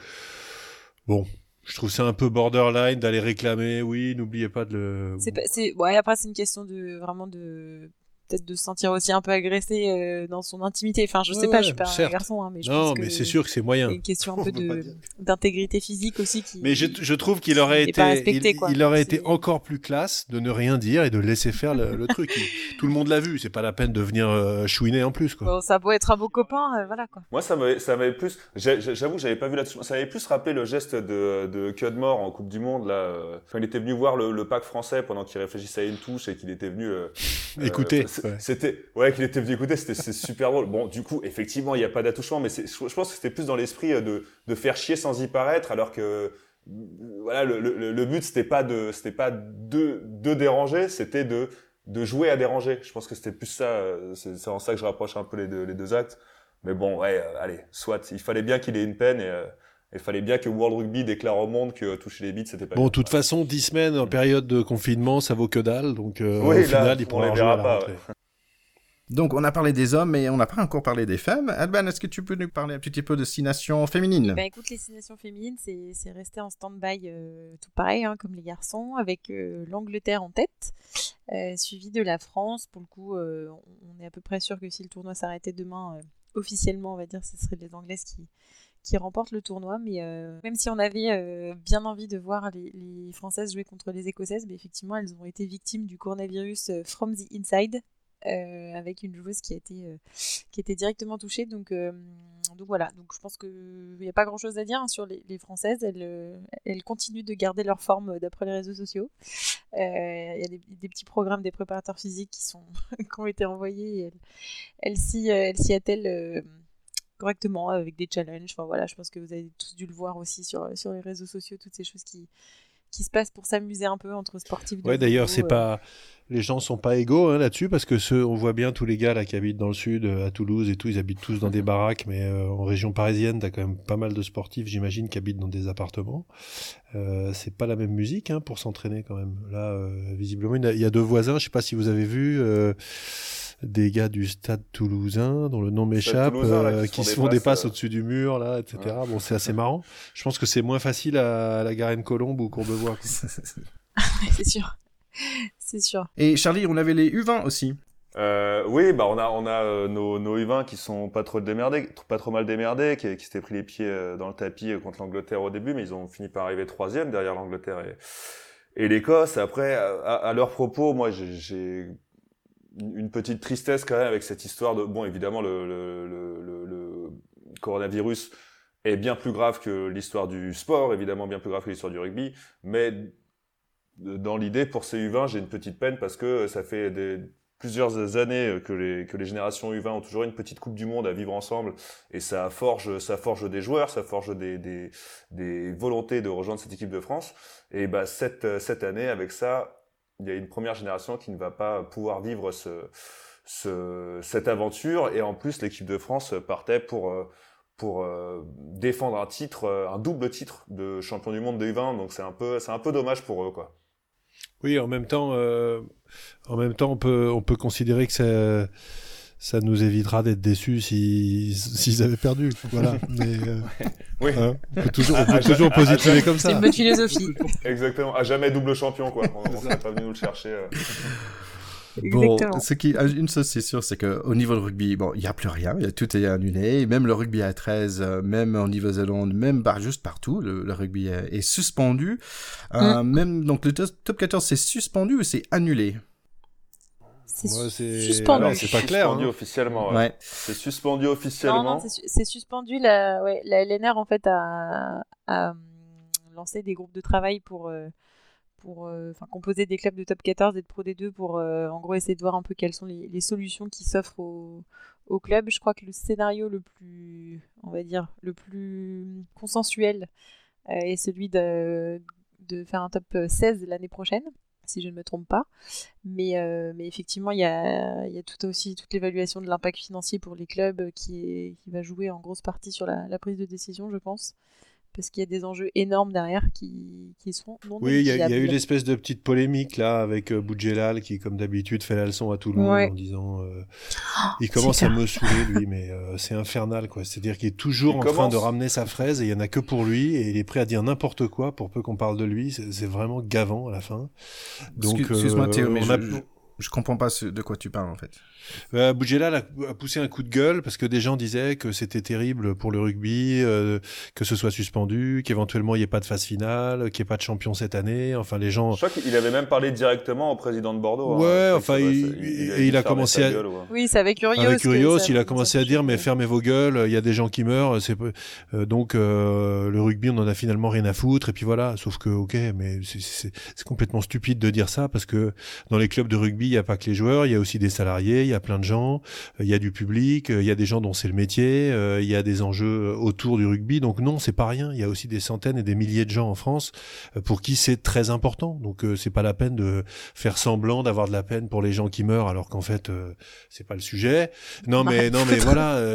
Speaker 3: Bon, je trouve ça un peu borderline d'aller réclamer. Oui, n'oubliez pas de le.
Speaker 4: C'est pas, c'est, ouais, après, c'est une question de, vraiment de, peut-être de se sentir aussi un peu agressé euh, dans son intimité. Enfin, je
Speaker 3: Ouais,
Speaker 4: sais pas,
Speaker 3: ouais,
Speaker 4: je suis pas
Speaker 3: certes.
Speaker 4: un garçon, hein, mais je
Speaker 3: Non,
Speaker 4: pense que
Speaker 3: mais c'est sûr que c'est
Speaker 4: il y
Speaker 3: moyen.
Speaker 4: a une question un
Speaker 1: On
Speaker 4: peu
Speaker 1: peut pas
Speaker 4: de,
Speaker 1: dire.
Speaker 4: d'intégrité physique aussi qui.
Speaker 3: Mais je, je trouve qu'il aurait
Speaker 4: Il est
Speaker 3: été,
Speaker 4: pas respecté,
Speaker 3: il,
Speaker 4: quoi.
Speaker 3: il aurait
Speaker 4: C'est-
Speaker 3: été encore plus classe de ne rien dire et de laisser faire le, le truc. Il- tout le monde l'a vu, c'est pas la peine de venir euh, chouiner en plus, quoi.
Speaker 4: Bon, ça peut être un beau copain, euh, voilà, quoi.
Speaker 2: Moi, ça m'avait, ça m'avait plus, j'ai- j'ai- j'avoue, j'avais pas vu là-dessus. Ça m'avait plus rappelé le geste de, de Cudmore en Coupe du Monde, là, euh, quand il était venu voir le, le pack français pendant qu'il réfléchissait à une touche et qu'il était venu, euh,
Speaker 3: Écoutez,
Speaker 2: euh, c'est-
Speaker 3: ouais.
Speaker 2: c'était, ouais, qu'il était venu écouter, c'était, c'est super drôle. Bon, du coup, effectivement, il n'y a pas d'attouchement, mais c'est, je je pense que c'était plus dans l'esprit euh, de, de faire chier sans y paraître, alors que, euh, voilà, le, le, le but, c'était pas de, c'était pas de, de déranger, c'était de, de jouer à déranger. Je pense que c'était plus ça, euh, c'est, c'est en ça que je rapproche un peu les deux, les deux actes. Mais bon, ouais, euh, allez, soit. Il fallait bien qu'il ait une peine et euh, il fallait bien que World Rugby déclare au monde que euh, toucher les bits, c'était pas
Speaker 3: Bon,
Speaker 2: bien.
Speaker 3: de toute façon, dix semaines en période de confinement, ça vaut que dalle. Donc, euh,
Speaker 2: Oui,
Speaker 3: au
Speaker 2: là,
Speaker 3: final, il
Speaker 2: on
Speaker 3: pourra
Speaker 2: les
Speaker 3: rejouer
Speaker 2: verra
Speaker 3: à la
Speaker 2: pas,
Speaker 3: rentrée.
Speaker 2: ouais.
Speaker 1: Donc, on a parlé des hommes, mais on n'a pas encore parlé des femmes. Alban, est-ce que tu peux nous parler un petit peu de six nations féminines?
Speaker 4: Ben écoute, les six nations féminines, c'est, c'est resté en stand-by euh, tout pareil, hein, comme les garçons, avec euh, l'Angleterre en tête, euh, suivi de la France. Pour le coup, euh, on est à peu près sûr que si le tournoi s'arrêtait demain, euh, officiellement, on va dire, ce seraient les Anglaises qui, qui remportent le tournoi. Mais euh, même si on avait euh, bien envie de voir les, les Françaises jouer contre les Écossaises, ben, effectivement, elles ont été victimes du coronavirus euh, from the inside. Euh, avec une joueuse qui a été euh, qui était directement touchée, donc euh, donc voilà, donc je pense que il n'y a pas grand chose à dire hein, sur les, les Françaises. Elles euh, elles continuent de garder leur forme d'après les réseaux sociaux. Il euh, y a des, des petits programmes des préparateurs physiques qui sont qui ont été envoyés et elles, elles s'y elles s'y attellent euh, correctement avec des challenges. Enfin voilà, je pense que vous avez tous dû le voir aussi sur sur les réseaux sociaux, toutes ces choses qui qui se passent pour s'amuser un peu entre sportifs.
Speaker 3: Ouais, d'ailleurs,
Speaker 4: niveau,
Speaker 3: c'est
Speaker 4: euh...
Speaker 3: pas, les gens sont pas égaux hein, là-dessus parce que ceux, on voit bien tous les gars là qui habitent dans le sud, euh, à Toulouse et tout, ils habitent tous dans des baraques, mais euh, en région parisienne, t'as quand même pas mal de sportifs, j'imagine, qui habitent dans des appartements. Euh, c'est pas la même musique hein, pour s'entraîner quand même. Là, euh, visiblement, il y, a, il y a deux voisins, je sais pas si vous avez vu. Euh, des gars du stade toulousain dont le nom m'échappe,
Speaker 2: Toulousain, là,
Speaker 3: euh,
Speaker 2: qui
Speaker 3: qui
Speaker 2: se
Speaker 3: se
Speaker 2: font
Speaker 3: font
Speaker 2: des
Speaker 3: des
Speaker 2: passes,
Speaker 3: passes
Speaker 2: euh...
Speaker 3: au-dessus du mur, là, et cetera.
Speaker 2: Ouais.
Speaker 3: Bon, c'est assez marrant. Je pense que c'est moins facile à, à la Garenne-Colombe ou Courbevoie.
Speaker 4: c'est sûr, c'est sûr.
Speaker 1: Et Charlie, on avait les U vingt aussi.
Speaker 2: Euh, oui, bah on a on a euh, nos nos U vingt qui sont pas trop démerdés, pas trop mal démerdés, qui, qui s'étaient pris les pieds euh, dans le tapis euh, contre l'Angleterre au début, mais ils ont fini par arriver troisième derrière l'Angleterre et, et l'Écosse. Après, à, à leur propos, moi j'ai, j'ai une petite tristesse quand même avec cette histoire de bon, évidemment le le le, le, le coronavirus est bien plus grave que l'histoire du sport, évidemment bien plus grave que l'histoire du rugby, mais dans l'idée pour ces U vingt, j'ai une petite peine parce que ça fait des plusieurs années que les que les générations U vingt ont toujours une petite Coupe du Monde à vivre ensemble et ça forge ça forge des joueurs, ça forge des des des volontés de rejoindre cette équipe de France et bah cette cette année avec ça, il y a une première génération qui ne va pas pouvoir vivre ce ce cette aventure et en plus l'équipe de France partait pour pour euh, défendre un titre un double titre de champion du monde des U vingt, donc c'est un peu c'est un peu dommage pour eux quoi.
Speaker 3: Oui, en même temps, euh, en même temps, on peut, on peut considérer que ça, ça nous évitera d'être déçus si, s'ils avaient perdu. Voilà. Mais, euh,
Speaker 2: oui.
Speaker 3: Hein, on peut toujours, on peut toujours positiver comme ça.
Speaker 4: C'est une bonne philosophie.
Speaker 2: Exactement. À jamais double champion, quoi. On, on serait pas venu nous le chercher. Euh.
Speaker 1: Bon, ce qui, une chose c'est sûr, c'est que au niveau de rugby, bon, il y a plus rien, il y a tout est annulé, même le rugby à treize, euh, même en Nouvelle-Zélande, même bah, juste partout, le, le rugby est, est suspendu. Euh, mm. Même donc le top quatorze c'est suspendu ou c'est annulé?
Speaker 4: C'est,
Speaker 3: Moi, c'est...
Speaker 4: suspendu.
Speaker 3: Alors, c'est pas clair.
Speaker 2: Suspendu
Speaker 3: hein.
Speaker 2: officiellement. Ouais.
Speaker 1: Ouais.
Speaker 2: C'est suspendu officiellement.
Speaker 4: Non, non, c'est, c'est suspendu. La, ouais, la L N R en fait a, a lancé des groupes de travail pour. Euh, pour euh, composer des clubs de top quatorze et de Pro D deux pour euh, en gros essayer de voir un peu quelles sont les, les solutions qui s'offrent au, au club. Je crois que le scénario le plus, on va dire, le plus consensuel euh, est celui de, de faire un top seize l'année prochaine, si je ne me trompe pas. Mais, euh, mais effectivement, il y a, y a tout aussi toute l'évaluation de l'impact financier pour les clubs qui, est, qui va jouer en grosse partie sur la, la prise de décision, je pense. Parce qu'il y a des enjeux énormes derrière qui, qui sont non
Speaker 3: Oui, il y, y a eu l'espèce de petite polémique là avec euh, Boudjelal qui, comme d'habitude, fait la leçon à tout le monde ouais. en disant euh, oh, il commence à me saouler lui, mais euh, c'est infernal quoi. C'est-à-dire qu'il est toujours il en commence. train de ramener sa fraise et il y en a que pour lui et il est prêt à dire n'importe quoi pour peu qu'on parle de lui. C'est, c'est vraiment gavant à la fin.
Speaker 1: Donc, excuse-moi euh, Théo, mais je, a... je, je comprends pas ce, de quoi tu parles en fait.
Speaker 3: Euh, Boudjelal a, a poussé un coup de gueule parce que des gens disaient que c'était terrible pour le rugby, euh, que ce soit suspendu, qu'éventuellement il n'y ait pas de phase finale, qu'il n'y ait pas de champion cette année. Enfin, les gens.
Speaker 2: Je crois qu'il avait même parlé directement au président de Bordeaux.
Speaker 3: Ouais,
Speaker 2: hein.
Speaker 3: enfin, il, il, il, et il a commencé à.
Speaker 2: Gueule, ouais.
Speaker 4: Oui, c'est avec Urios.
Speaker 3: Avec Urios, il a commencé à dire mais fermez vos gueules, il y a des gens qui meurent. C'est euh, donc euh, le rugby, on en a finalement rien à foutre. Et puis voilà. Sauf que ok, mais c'est, c'est, c'est complètement stupide de dire ça parce que dans les clubs de rugby, il n'y a pas que les joueurs, il y a aussi des salariés, il y a plein de gens, il y a du public, il y a des gens dont c'est le métier, il y a des enjeux autour du rugby. Donc non, c'est pas rien. Il y a aussi des centaines et des milliers de gens en France pour qui c'est très important. Donc c'est pas la peine de faire semblant d'avoir de la peine pour les gens qui meurent alors qu'en fait c'est pas le sujet. Non mais non mais voilà,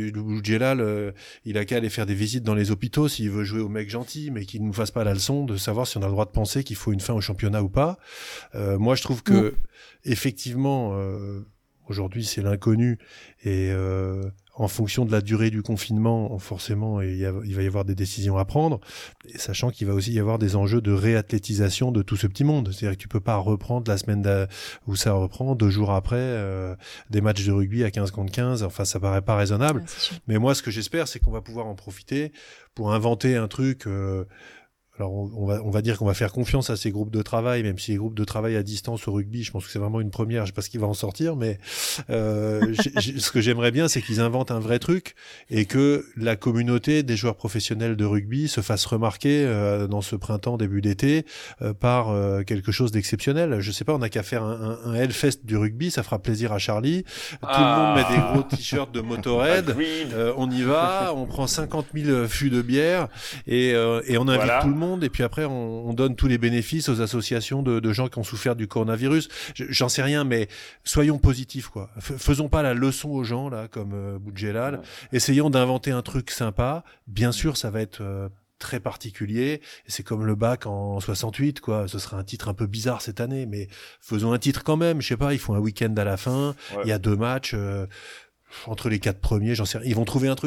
Speaker 3: Boudjelal, il a qu'à aller faire des visites dans les hôpitaux s'il veut jouer au mec gentil, mais qu'il ne nous fasse pas la leçon de savoir si on a le droit de penser qu'il faut une fin au championnat ou pas. Euh, moi je trouve que mmh. effectivement euh, aujourd'hui, c'est l'inconnu et euh, en fonction de la durée du confinement, forcément, il, y a, il va y avoir des décisions à prendre, et sachant qu'il va aussi y avoir des enjeux de réathlétisation de tout ce petit monde. C'est-à-dire que tu peux pas reprendre la semaine où ça reprend, deux jours après, euh, des matchs de rugby à quinze contre quinze. Enfin, ça paraît pas raisonnable. Ouais, mais moi, ce que j'espère, c'est qu'on va pouvoir en profiter pour inventer un truc... Euh, Alors on, on va on va dire qu'on va faire confiance à ces groupes de travail, même si les groupes de travail à distance au rugby, je pense que c'est vraiment une première. Je sais pas ce qu'il va en sortir, mais euh, j'ai, j'ai, ce que j'aimerais bien, c'est qu'ils inventent un vrai truc et que la communauté des joueurs professionnels de rugby se fasse remarquer euh, dans ce printemps début d'été euh, par euh, quelque chose d'exceptionnel. Je sais pas, on n'a qu'à faire un, un, un Hellfest du rugby, ça fera plaisir à Charlie. Ah. Tout le monde met des gros t-shirts de Motorhead. Euh, on y va, on prend cinquante mille fûts de bière et euh, et on invite voilà. tout le monde. Et puis après on, on donne tous les bénéfices aux associations de, de gens qui ont souffert du coronavirus. Je, j'en sais rien, mais soyons positifs quoi. F- faisons pas la leçon aux gens là comme euh, Boudjelal. Ouais. Essayons d'inventer un truc sympa. Bien sûr, ça va être euh, très particulier. Et c'est comme le bac en soixante-huit quoi. Ce sera un titre un peu bizarre cette année, mais faisons un titre quand même. Je sais pas, ils font un week-end à la fin. Il ouais. y a deux matchs euh, entre les quatre premiers. J'en sais rien. Ils vont trouver un truc.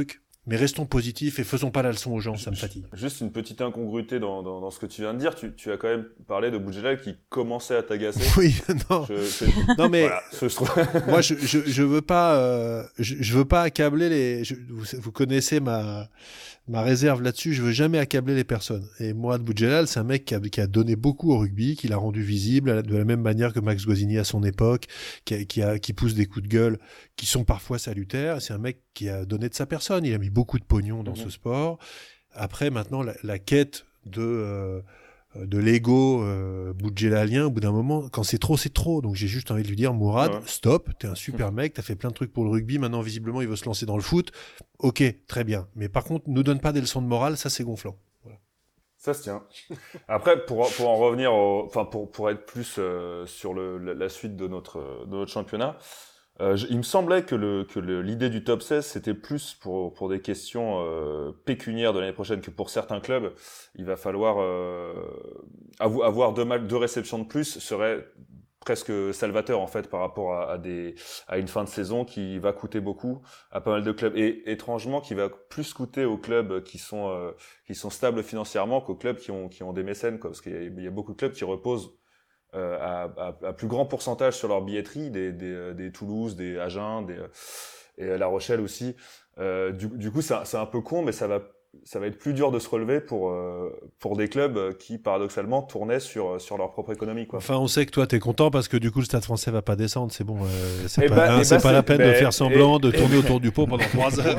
Speaker 3: Mais restons positifs et faisons pas la leçon aux gens, ça me fatigue.
Speaker 2: Juste une petite incongruité dans, dans, dans ce que tu viens de dire. Tu, tu as quand même parlé de Boudjelal qui commençait à t'agacer.
Speaker 3: Oui, non.
Speaker 2: Je, je...
Speaker 3: Non, mais
Speaker 2: voilà, je, je trouve...
Speaker 3: moi, je, je, je veux pas, euh, je, je veux pas accabler les. Je, vous, vous connaissez ma ma réserve là-dessus. Je veux jamais accabler les personnes. Et Mourad Boudjelal, c'est un mec qui a, qui a donné beaucoup au rugby, qui l'a rendu visible de la même manière que Max Guazzini à son époque, qui a, qui a, qui pousse des coups de gueule qui sont parfois salutaires. C'est un mec qui a donné de sa personne. Il a mis beaucoup de pognon dans mmh. ce sport. Après, maintenant, la, la quête de euh, de l'ego euh, boudjelalien, au bout d'un moment, quand c'est trop, c'est trop. Donc j'ai juste envie de lui dire, Mourad, ouais. stop, t'es un super mec, t'as fait plein de trucs pour le rugby, maintenant visiblement il veut se lancer dans le foot. Ok, très bien. Mais par contre, nous donne pas des leçons de morale, ça c'est gonflant. Voilà.
Speaker 2: Ça se tient. Après, pour, pour en revenir, au, enfin pour, pour être plus euh, sur le, la, la suite de notre, de notre championnat, Euh, je, il me semblait que, le, que le, l'idée du top seize, c'était plus pour, pour des questions euh, pécuniaires de l'année prochaine que pour certains clubs. Il va falloir euh, avoir deux, mal, deux réceptions de plus serait presque salvateur en fait par rapport à, à, des, à une fin de saison qui va coûter beaucoup à pas mal de clubs. Et étrangement, qui va plus coûter aux clubs qui sont, euh, qui sont stables financièrement qu'aux clubs qui ont, qui ont des mécènes, quoi, parce qu'il y a, il y a beaucoup de clubs qui reposent Euh, à, à, à plus grand pourcentage sur leur billetterie, des, des, des Toulouse, des Agen, des, et La Rochelle aussi. Euh, du, du coup, c'est, c'est un peu con, mais ça va, ça va être plus dur de se relever pour, euh, pour des clubs qui, paradoxalement, tournaient sur, sur leur propre économie, quoi.
Speaker 3: Enfin, on sait que toi, t'es content parce que du coup, le Stade français va pas descendre. C'est bon. Euh, c'est
Speaker 2: et
Speaker 3: pas,
Speaker 2: bah,
Speaker 3: hein, c'est
Speaker 2: bah,
Speaker 3: pas
Speaker 2: c'est,
Speaker 3: la peine
Speaker 2: bah,
Speaker 3: de faire semblant,
Speaker 2: et,
Speaker 3: de tourner
Speaker 2: et,
Speaker 3: autour du pot pendant trois heures.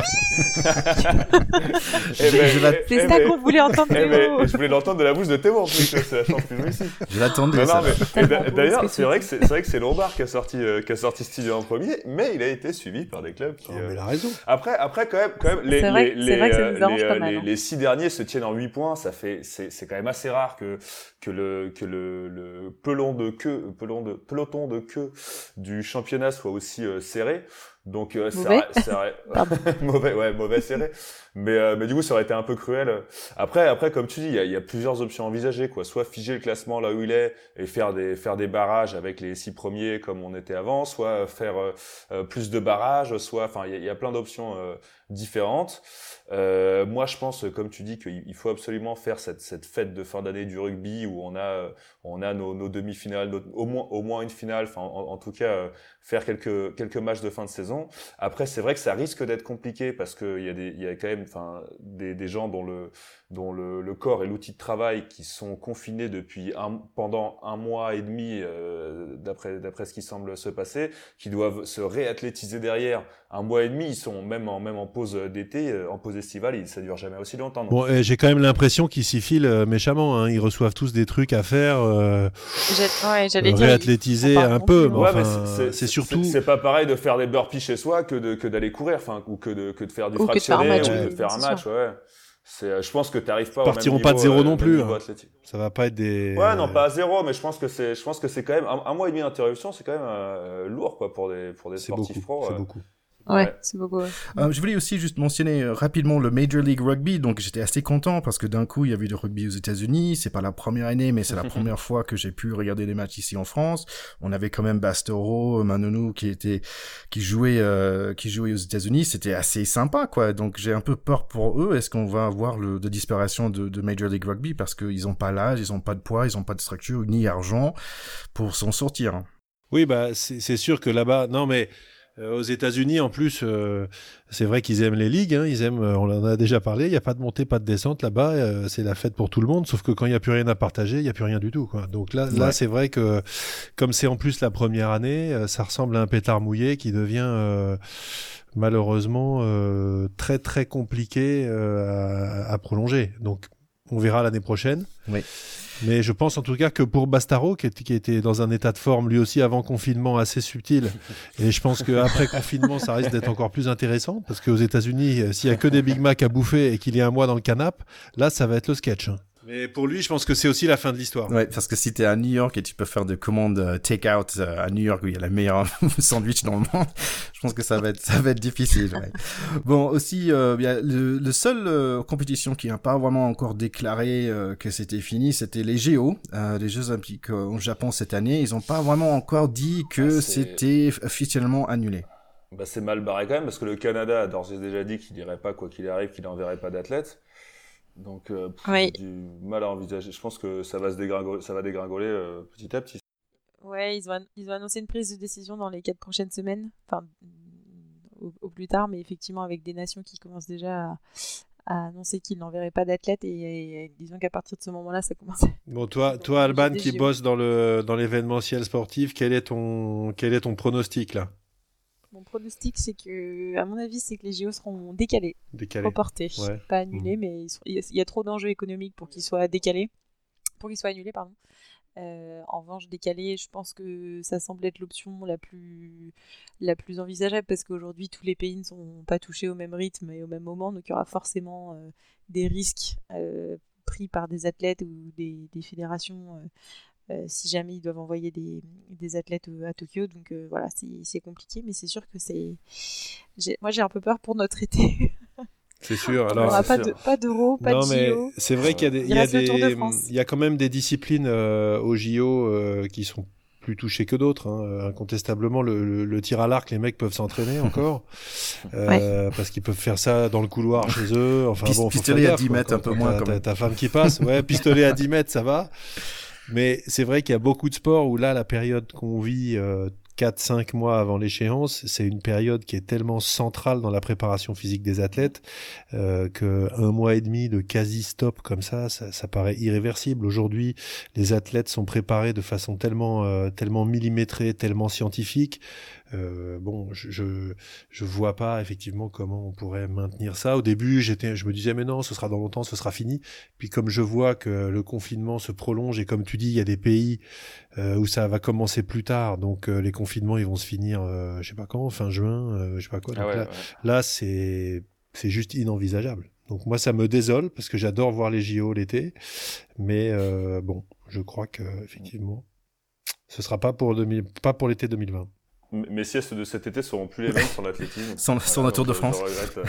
Speaker 2: et bah,
Speaker 4: c'est ça qu'on voulait entendre.
Speaker 2: Et bah, je voulais l'entendre de la bouche de Théo en plus. C'est la chance plus ici.
Speaker 1: Je l'attendais.
Speaker 2: Non,
Speaker 1: ça.
Speaker 2: non, mais, et d'ailleurs, c'est vrai que c'est, c'est vrai que c'est Lombard qui a sorti, euh, qui a sorti Studio en premier, mais il a été suivi par des clubs qui.
Speaker 3: Oh, mais il a raison.
Speaker 2: Après, après, quand même, quand même, les,
Speaker 4: c'est vrai,
Speaker 2: les,
Speaker 4: c'est vrai que ça
Speaker 2: euh,
Speaker 4: nous arrange
Speaker 2: les,
Speaker 4: pas mal,
Speaker 2: les,
Speaker 4: hein.
Speaker 2: les six derniers se tiennent en huit points. Ça fait, c'est, c'est quand même assez rare que, que le, que le, le pelon de queue, pelon de, peloton de queue du championnat soit aussi euh, serré. Donc, euh,
Speaker 4: mauvais.
Speaker 2: ça, ça, mauvais, ouais, mauvais serré. Mais, euh, mais du coup, ça aurait été un peu cruel. Après, après, comme tu dis, il y a, il y a plusieurs options envisagées, quoi. Soit figer le classement là où il est et faire des, faire des barrages avec les six premiers comme on était avant, soit faire euh, plus de barrages, soit, enfin, il y a, il y a plein d'options euh, différentes. Euh, moi, je pense, comme tu dis, qu'il faut absolument faire cette, cette fête de fin d'année du rugby où on a, on a nos, nos demi-finales, nos, au moins, au moins une finale. Enfin, en, en tout cas, euh, faire quelques, quelques matchs de fin de saison. Après, c'est vrai que ça risque d'être compliqué parce que il y a des, il y a quand même, enfin, des, des gens dont le, dont le, le corps et l'outil de travail qui sont confinés depuis un, pendant un mois et demi, euh, d'après, d'après ce qui semble se passer, qui doivent se réathlétiser derrière un mois et demi. Ils sont même en, même en pause d'été, en pause estivale, ça dure jamais aussi longtemps. Donc.
Speaker 3: Bon, et j'ai quand même l'impression qu'ils s'y filent euh, méchamment. Hein. Ils reçoivent tous des trucs à faire, euh,
Speaker 4: ouais, j'allais
Speaker 3: euh,
Speaker 4: dire,
Speaker 3: réathlétiser un peu. Mais
Speaker 2: ouais,
Speaker 3: enfin,
Speaker 2: mais c'est, c'est,
Speaker 3: c'est surtout.
Speaker 2: C'est, c'est pas pareil de faire des burpees chez soi que de que d'aller courir, enfin, ou que de que de faire du
Speaker 4: ou
Speaker 2: fractionné,
Speaker 4: ou
Speaker 2: de faire un match. Ouais. C'est, je pense que t'arrives pas.
Speaker 3: Ils partiront
Speaker 2: au même
Speaker 3: pas
Speaker 2: niveau,
Speaker 3: de zéro
Speaker 2: euh,
Speaker 3: non plus. Hein.
Speaker 2: Athlétique.
Speaker 3: Ça va pas être des.
Speaker 2: Ouais, non, pas à zéro, mais je pense que c'est, je pense que c'est quand même un, un mois et demi d'interruption, c'est quand même euh, lourd, quoi, pour des pour des
Speaker 3: c'est
Speaker 2: sportifs
Speaker 3: beaucoup,
Speaker 2: pros.
Speaker 3: C'est
Speaker 2: euh.
Speaker 3: beaucoup.
Speaker 4: Ouais,
Speaker 2: Ouais.
Speaker 4: c'est beaucoup. Ouais.
Speaker 1: Euh, je voulais aussi juste mentionner euh, rapidement le Major League Rugby. Donc j'étais assez content parce que d'un coup il y avait du rugby aux États-Unis. C'est pas la première année, mais c'est la première fois que j'ai pu regarder des matchs ici en France. On avait quand même Bastero, Manonou qui était qui jouait euh, qui jouait aux États-Unis. C'était assez sympa, quoi. Donc j'ai un peu peur pour eux. Est-ce qu'on va avoir le de disparition de, de Major League Rugby parce qu'ils ont pas l'âge, ils ont pas de poids, ils ont pas de structure ni argent pour s'en sortir.
Speaker 3: Oui, bah c'est, c'est sûr que là-bas, non mais. Euh, aux États-Unis, en plus, euh, c'est vrai qu'ils aiment les ligues. Hein, ils aiment, euh, on en a déjà parlé. Il n'y a pas de montée, pas de descente là-bas. Euh, c'est la fête pour tout le monde. Sauf que quand il n'y a plus rien à partager, il n'y a plus rien du tout, quoi. Donc là, ouais. là, c'est vrai que comme c'est en plus la première année, euh, ça ressemble à un pétard mouillé qui devient euh, malheureusement euh, très très compliqué euh, à, à prolonger. Donc on verra l'année prochaine.
Speaker 1: Oui.
Speaker 3: Mais je pense en tout cas que pour Bastaro, qui, est, qui était dans un état de forme lui aussi avant confinement assez subtil, et je pense qu'après confinement, ça risque d'être encore plus intéressant, parce qu'aux États-Unis, s'il y a que des Big Mac à bouffer et qu'il y a un mois dans le canapé, là, ça va être le sketch. Mais pour lui, je pense que c'est aussi la fin de l'histoire.
Speaker 1: Ouais, parce que si t'es à New York et tu peux faire des commandes uh, take-out uh, à New York où il y a la meilleure sandwich dans le monde, je pense que ça va être ça va être difficile. Ouais. Bon, aussi, euh, bien, le, le seul euh, compétition qui n'a pas vraiment encore déclaré euh, que c'était fini, c'était les J O, euh, les Jeux Olympiques euh, au Japon cette année. Ils n'ont pas vraiment encore dit que
Speaker 2: ah,
Speaker 1: c'était officiellement annulé.
Speaker 2: Bah, c'est mal barré quand même parce que le Canada a d'ores et déjà dit qu'il n'irait pas, quoi qu'il arrive, qu'il n'enverrait pas d'athlètes. Donc, euh, pff,
Speaker 4: Oui.
Speaker 2: j'ai du mal à envisager. Je pense que ça va se dégringoler, ça va dégringoler euh, petit à petit.
Speaker 4: Ouais, ils ont, ils ont annoncé une prise de décision dans les quatre prochaines semaines, enfin au, au plus tard, mais effectivement avec des nations qui commencent déjà à, à annoncer qu'ils n'enverraient pas d'athlètes et, et disons qu'à partir de ce moment-là, ça commence.
Speaker 3: Bon, toi, toi Alban, qui bosse dans le dans l'événementiel sportif, quel est ton quel est ton pronostic là?
Speaker 4: Mon pronostic, c'est que, à mon avis, c'est que les J O seront décalés,
Speaker 3: Décalé.
Speaker 4: reportés,
Speaker 3: Ouais.
Speaker 4: pas annulés,
Speaker 3: Mmh.
Speaker 4: mais ils sont- il y, a- il y a trop d'enjeux économiques pour qu'ils soient décalés, pour qu'ils soient annulés, pardon. Euh, en revanche, décalé, je pense que ça semble être l'option la plus, la plus envisageable parce qu'aujourd'hui, tous les pays ne sont pas touchés au même rythme et au même moment, donc il y aura forcément euh, des risques euh, pris par des athlètes ou des, des fédérations euh, euh, si jamais ils doivent envoyer des, des athlètes euh, à Tokyo. Donc euh, voilà, c'est, c'est compliqué, mais c'est sûr que c'est. J'ai, moi, j'ai un peu peur pour notre été.
Speaker 3: C'est sûr.
Speaker 4: On
Speaker 3: Alors,
Speaker 4: n'aura
Speaker 2: c'est
Speaker 4: pas,
Speaker 2: sûr.
Speaker 4: de, pas d'euro, pas
Speaker 3: non,
Speaker 4: de
Speaker 3: mais
Speaker 4: J O.
Speaker 3: c'est vrai qu'il y a des, il
Speaker 4: Il
Speaker 3: y a
Speaker 4: reste le Tour de
Speaker 3: des,
Speaker 4: France.
Speaker 3: il y a quand même des disciplines euh, aux J O euh, qui sont plus touchées que d'autres. Hein. Incontestablement, le, le, le tir à l'arc, les mecs peuvent s'entraîner encore euh, parce qu'ils peuvent faire ça dans le couloir chez eux. Enfin
Speaker 1: Pist-
Speaker 3: bon, faut
Speaker 1: pistolet
Speaker 3: faire
Speaker 1: à
Speaker 3: gaffe,
Speaker 1: dix
Speaker 3: quoi.
Speaker 1: mètres,
Speaker 3: Quand-
Speaker 1: un peu
Speaker 3: quand
Speaker 1: moins,
Speaker 3: t'as-
Speaker 1: quand
Speaker 3: t'as
Speaker 1: même.
Speaker 3: ta femme qui passe, ouais, pistolet à dix mètres, ça va. Mais c'est vrai qu'il y a beaucoup de sports où là, la période qu'on vit euh, quatre cinq mois avant l'échéance, c'est une période qui est tellement centrale dans la préparation physique des athlètes euh, qu'un mois et demi de quasi-stop comme ça, ça, ça paraît irréversible. Aujourd'hui, les athlètes sont préparés de façon tellement, euh, tellement millimétrée, tellement scientifique. Euh, bon, je, je je vois pas effectivement comment on pourrait maintenir ça. Au début, j'étais, je me disais mais non, ce sera dans longtemps, ce sera fini. Puis comme je vois que le confinement se prolonge et comme tu dis, il y a des pays euh, où ça va commencer plus tard, donc euh, les confinements ils vont se finir, euh, je sais pas quand, fin juin, euh, je sais pas quoi. Donc
Speaker 2: Ah ouais,
Speaker 3: là,
Speaker 2: ouais.
Speaker 3: là c'est c'est juste inenvisageable. Donc moi ça me désole parce que j'adore voir les J O l'été, mais euh, bon, je crois que effectivement, ce sera pas pour deux mille, pas pour l'été deux mille vingt.
Speaker 2: M- Mes siestes de cet été seront plus les mêmes sur l'athlétisme.
Speaker 1: Sans- sans la Tour
Speaker 2: donc
Speaker 1: de
Speaker 2: je-
Speaker 1: France.
Speaker 2: Je regrette.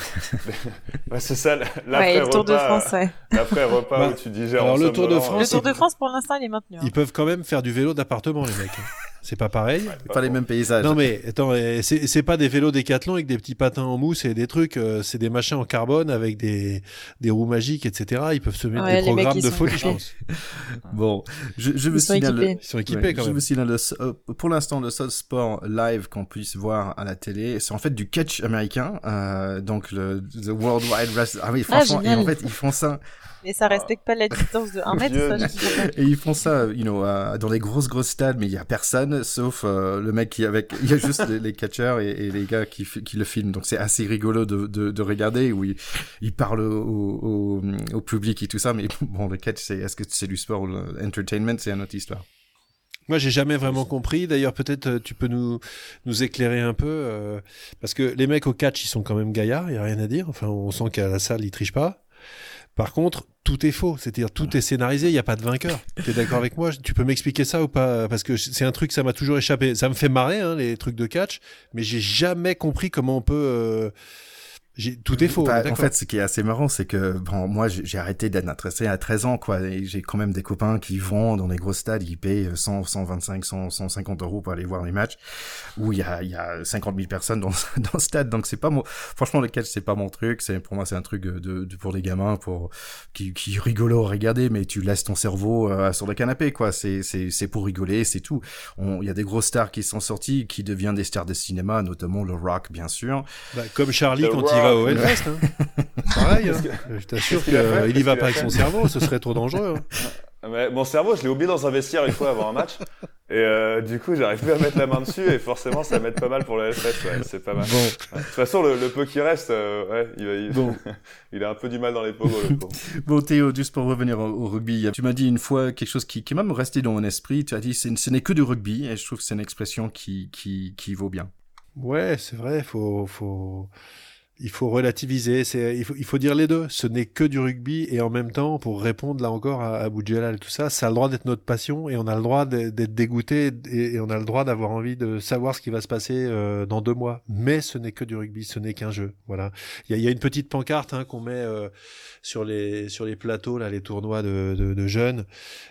Speaker 2: euh, ouais, c'est ça,
Speaker 4: Ouais,
Speaker 2: l'après
Speaker 4: le Tour de
Speaker 2: repas,
Speaker 4: France, ouais.
Speaker 2: l'après repas
Speaker 3: Bah,
Speaker 2: où tu digères
Speaker 3: alors,
Speaker 2: en
Speaker 3: le Tour de
Speaker 2: somnolant,
Speaker 3: France,
Speaker 4: Le
Speaker 2: euh,
Speaker 4: Tour de France, pour l'instant, il est maintenu. hein.
Speaker 3: Ils peuvent quand même faire du vélo d'appartement, les mecs. hein. C'est pas pareil.
Speaker 2: ouais,
Speaker 1: Pas les
Speaker 2: faux.
Speaker 1: mêmes paysages.
Speaker 3: Non mais attends, euh, c'est c'est pas des vélos Décathlon avec des petits patins en mousse et des trucs, euh, c'est des machins en carbone avec des des roues magiques, et cetera. Ils peuvent se mettre
Speaker 4: Ouais,
Speaker 3: des
Speaker 4: les mecs,
Speaker 3: programmes
Speaker 4: ils
Speaker 3: de
Speaker 4: sont
Speaker 3: folie, je
Speaker 4: équipés.
Speaker 3: pense.
Speaker 1: Bon, je, je
Speaker 4: Ils
Speaker 1: me
Speaker 4: sont
Speaker 1: signale.
Speaker 4: équipés.
Speaker 3: Ils sont équipés
Speaker 1: Ouais,
Speaker 3: quand
Speaker 1: je
Speaker 3: même.
Speaker 1: me signale le, euh, pour l'instant le seul sport live qu'on puisse voir à la télé, c'est en fait du catch américain, euh, donc le the World Wide Wrestling. Ah oui, franchement, et
Speaker 4: génial.
Speaker 1: en fait ils font ça,
Speaker 4: Mais ça respecte pas la distance de un mètre,
Speaker 2: Dieu,
Speaker 4: ça,
Speaker 2: mais-
Speaker 4: je comprends pas.
Speaker 1: et ils font ça, you know, euh, dans les grosses grosses stades, mais il y a personne sauf euh, le mec qui est avec, il y a juste les, les catcheurs et, et les gars qui fi- qui le filment, donc c'est assez rigolo de de, de regarder où ils ils parlent au, au au public et tout ça, mais bon le catch c'est, est-ce que c'est du sport ou l'entertainment, c'est une autre histoire.
Speaker 3: Moi, j'ai jamais vraiment compris. D'ailleurs, peut-être euh, tu peux nous nous éclairer un peu euh, parce que les mecs au catch, ils sont quand même gaillards, il y a rien à dire. Enfin, on sent qu'à la salle, ils trichent pas. Par contre, tout est faux, c'est-à-dire tout est scénarisé, il n'y a pas de vainqueur. Tu es d'accord avec moi? Tu peux m'expliquer ça ou pas? Parce que c'est un truc, ça m'a toujours échappé. Ça me fait marrer, hein, les trucs de catch, mais j'ai jamais compris comment on peut... euh, j'ai... Tout est faux,
Speaker 1: Bah,
Speaker 3: on est
Speaker 1: en
Speaker 3: d'accord.
Speaker 1: fait, ce qui est assez marrant, c'est que bon, moi, j'ai j'ai arrêté d'être intéressé à treize ans, quoi. Et j'ai quand même des copains qui vont dans les gros stades, ils payent cent, cent vingt-cinq, cent, cent cinquante euros pour aller voir les matchs, où il y a, il y a cinquante mille personnes dans, dans le stade. Donc c'est pas mon, franchement, le catch, c'est pas mon truc. C'est pour moi, c'est un truc de, de pour les gamins, pour qui, qui rigolo à regarder, mais tu laisses ton cerveau euh, sur le canapé, quoi. C'est, c'est, c'est pour rigoler, c'est tout. On, il y a des grosses stars qui sont sorties, qui deviennent des stars de cinéma, notamment le Rock, bien sûr.
Speaker 3: Bah, comme Charlie
Speaker 2: The
Speaker 3: quand
Speaker 2: Rock.
Speaker 3: il va au Hellfest. Hein. Pareil, hein. Je t'assure
Speaker 2: Qu'est-ce qu'il a fait
Speaker 3: qu'il y va
Speaker 2: Qu'est-ce
Speaker 3: pas avec
Speaker 2: qu'il a
Speaker 3: son
Speaker 2: fait
Speaker 3: cerveau, ce serait trop dangereux. hein.
Speaker 2: Mais mon cerveau, je l'ai oublié dans un vestiaire une fois avant un match. Et euh, du coup, j'arrive plus à mettre la main dessus et forcément, ça m'aide pas mal pour le F S. Ouais, c'est pas mal.
Speaker 3: Bon,
Speaker 2: Ouais. De toute façon, le, le peu qui reste, euh, ouais, il, va, il,
Speaker 3: bon.
Speaker 2: il a un peu du mal dans les pogos, le pauvre.
Speaker 1: Bon Théo, juste pour revenir au, au rugby, tu m'as dit une fois quelque chose qui, qui m'a même resté dans mon esprit. Tu as dit c'est, ce n'est que du rugby, et je trouve que c'est une expression qui, qui, qui vaut bien.
Speaker 3: Ouais, c'est vrai, faut, faut, il faut relativiser. C'est, il faut, il faut dire les deux. Ce n'est que du rugby et en même temps, pour répondre là encore à, à Boudjelal et tout ça, ça a le droit d'être notre passion et on a le droit d'être dégoûté et, et on a le droit d'avoir envie de savoir ce qui va se passer euh, dans deux mois. Mais ce n'est que du rugby, ce n'est qu'un jeu. Voilà. Il y a, il y a une petite pancarte hein, qu'on met euh, sur les sur les plateaux là, les tournois de, de, de jeunes.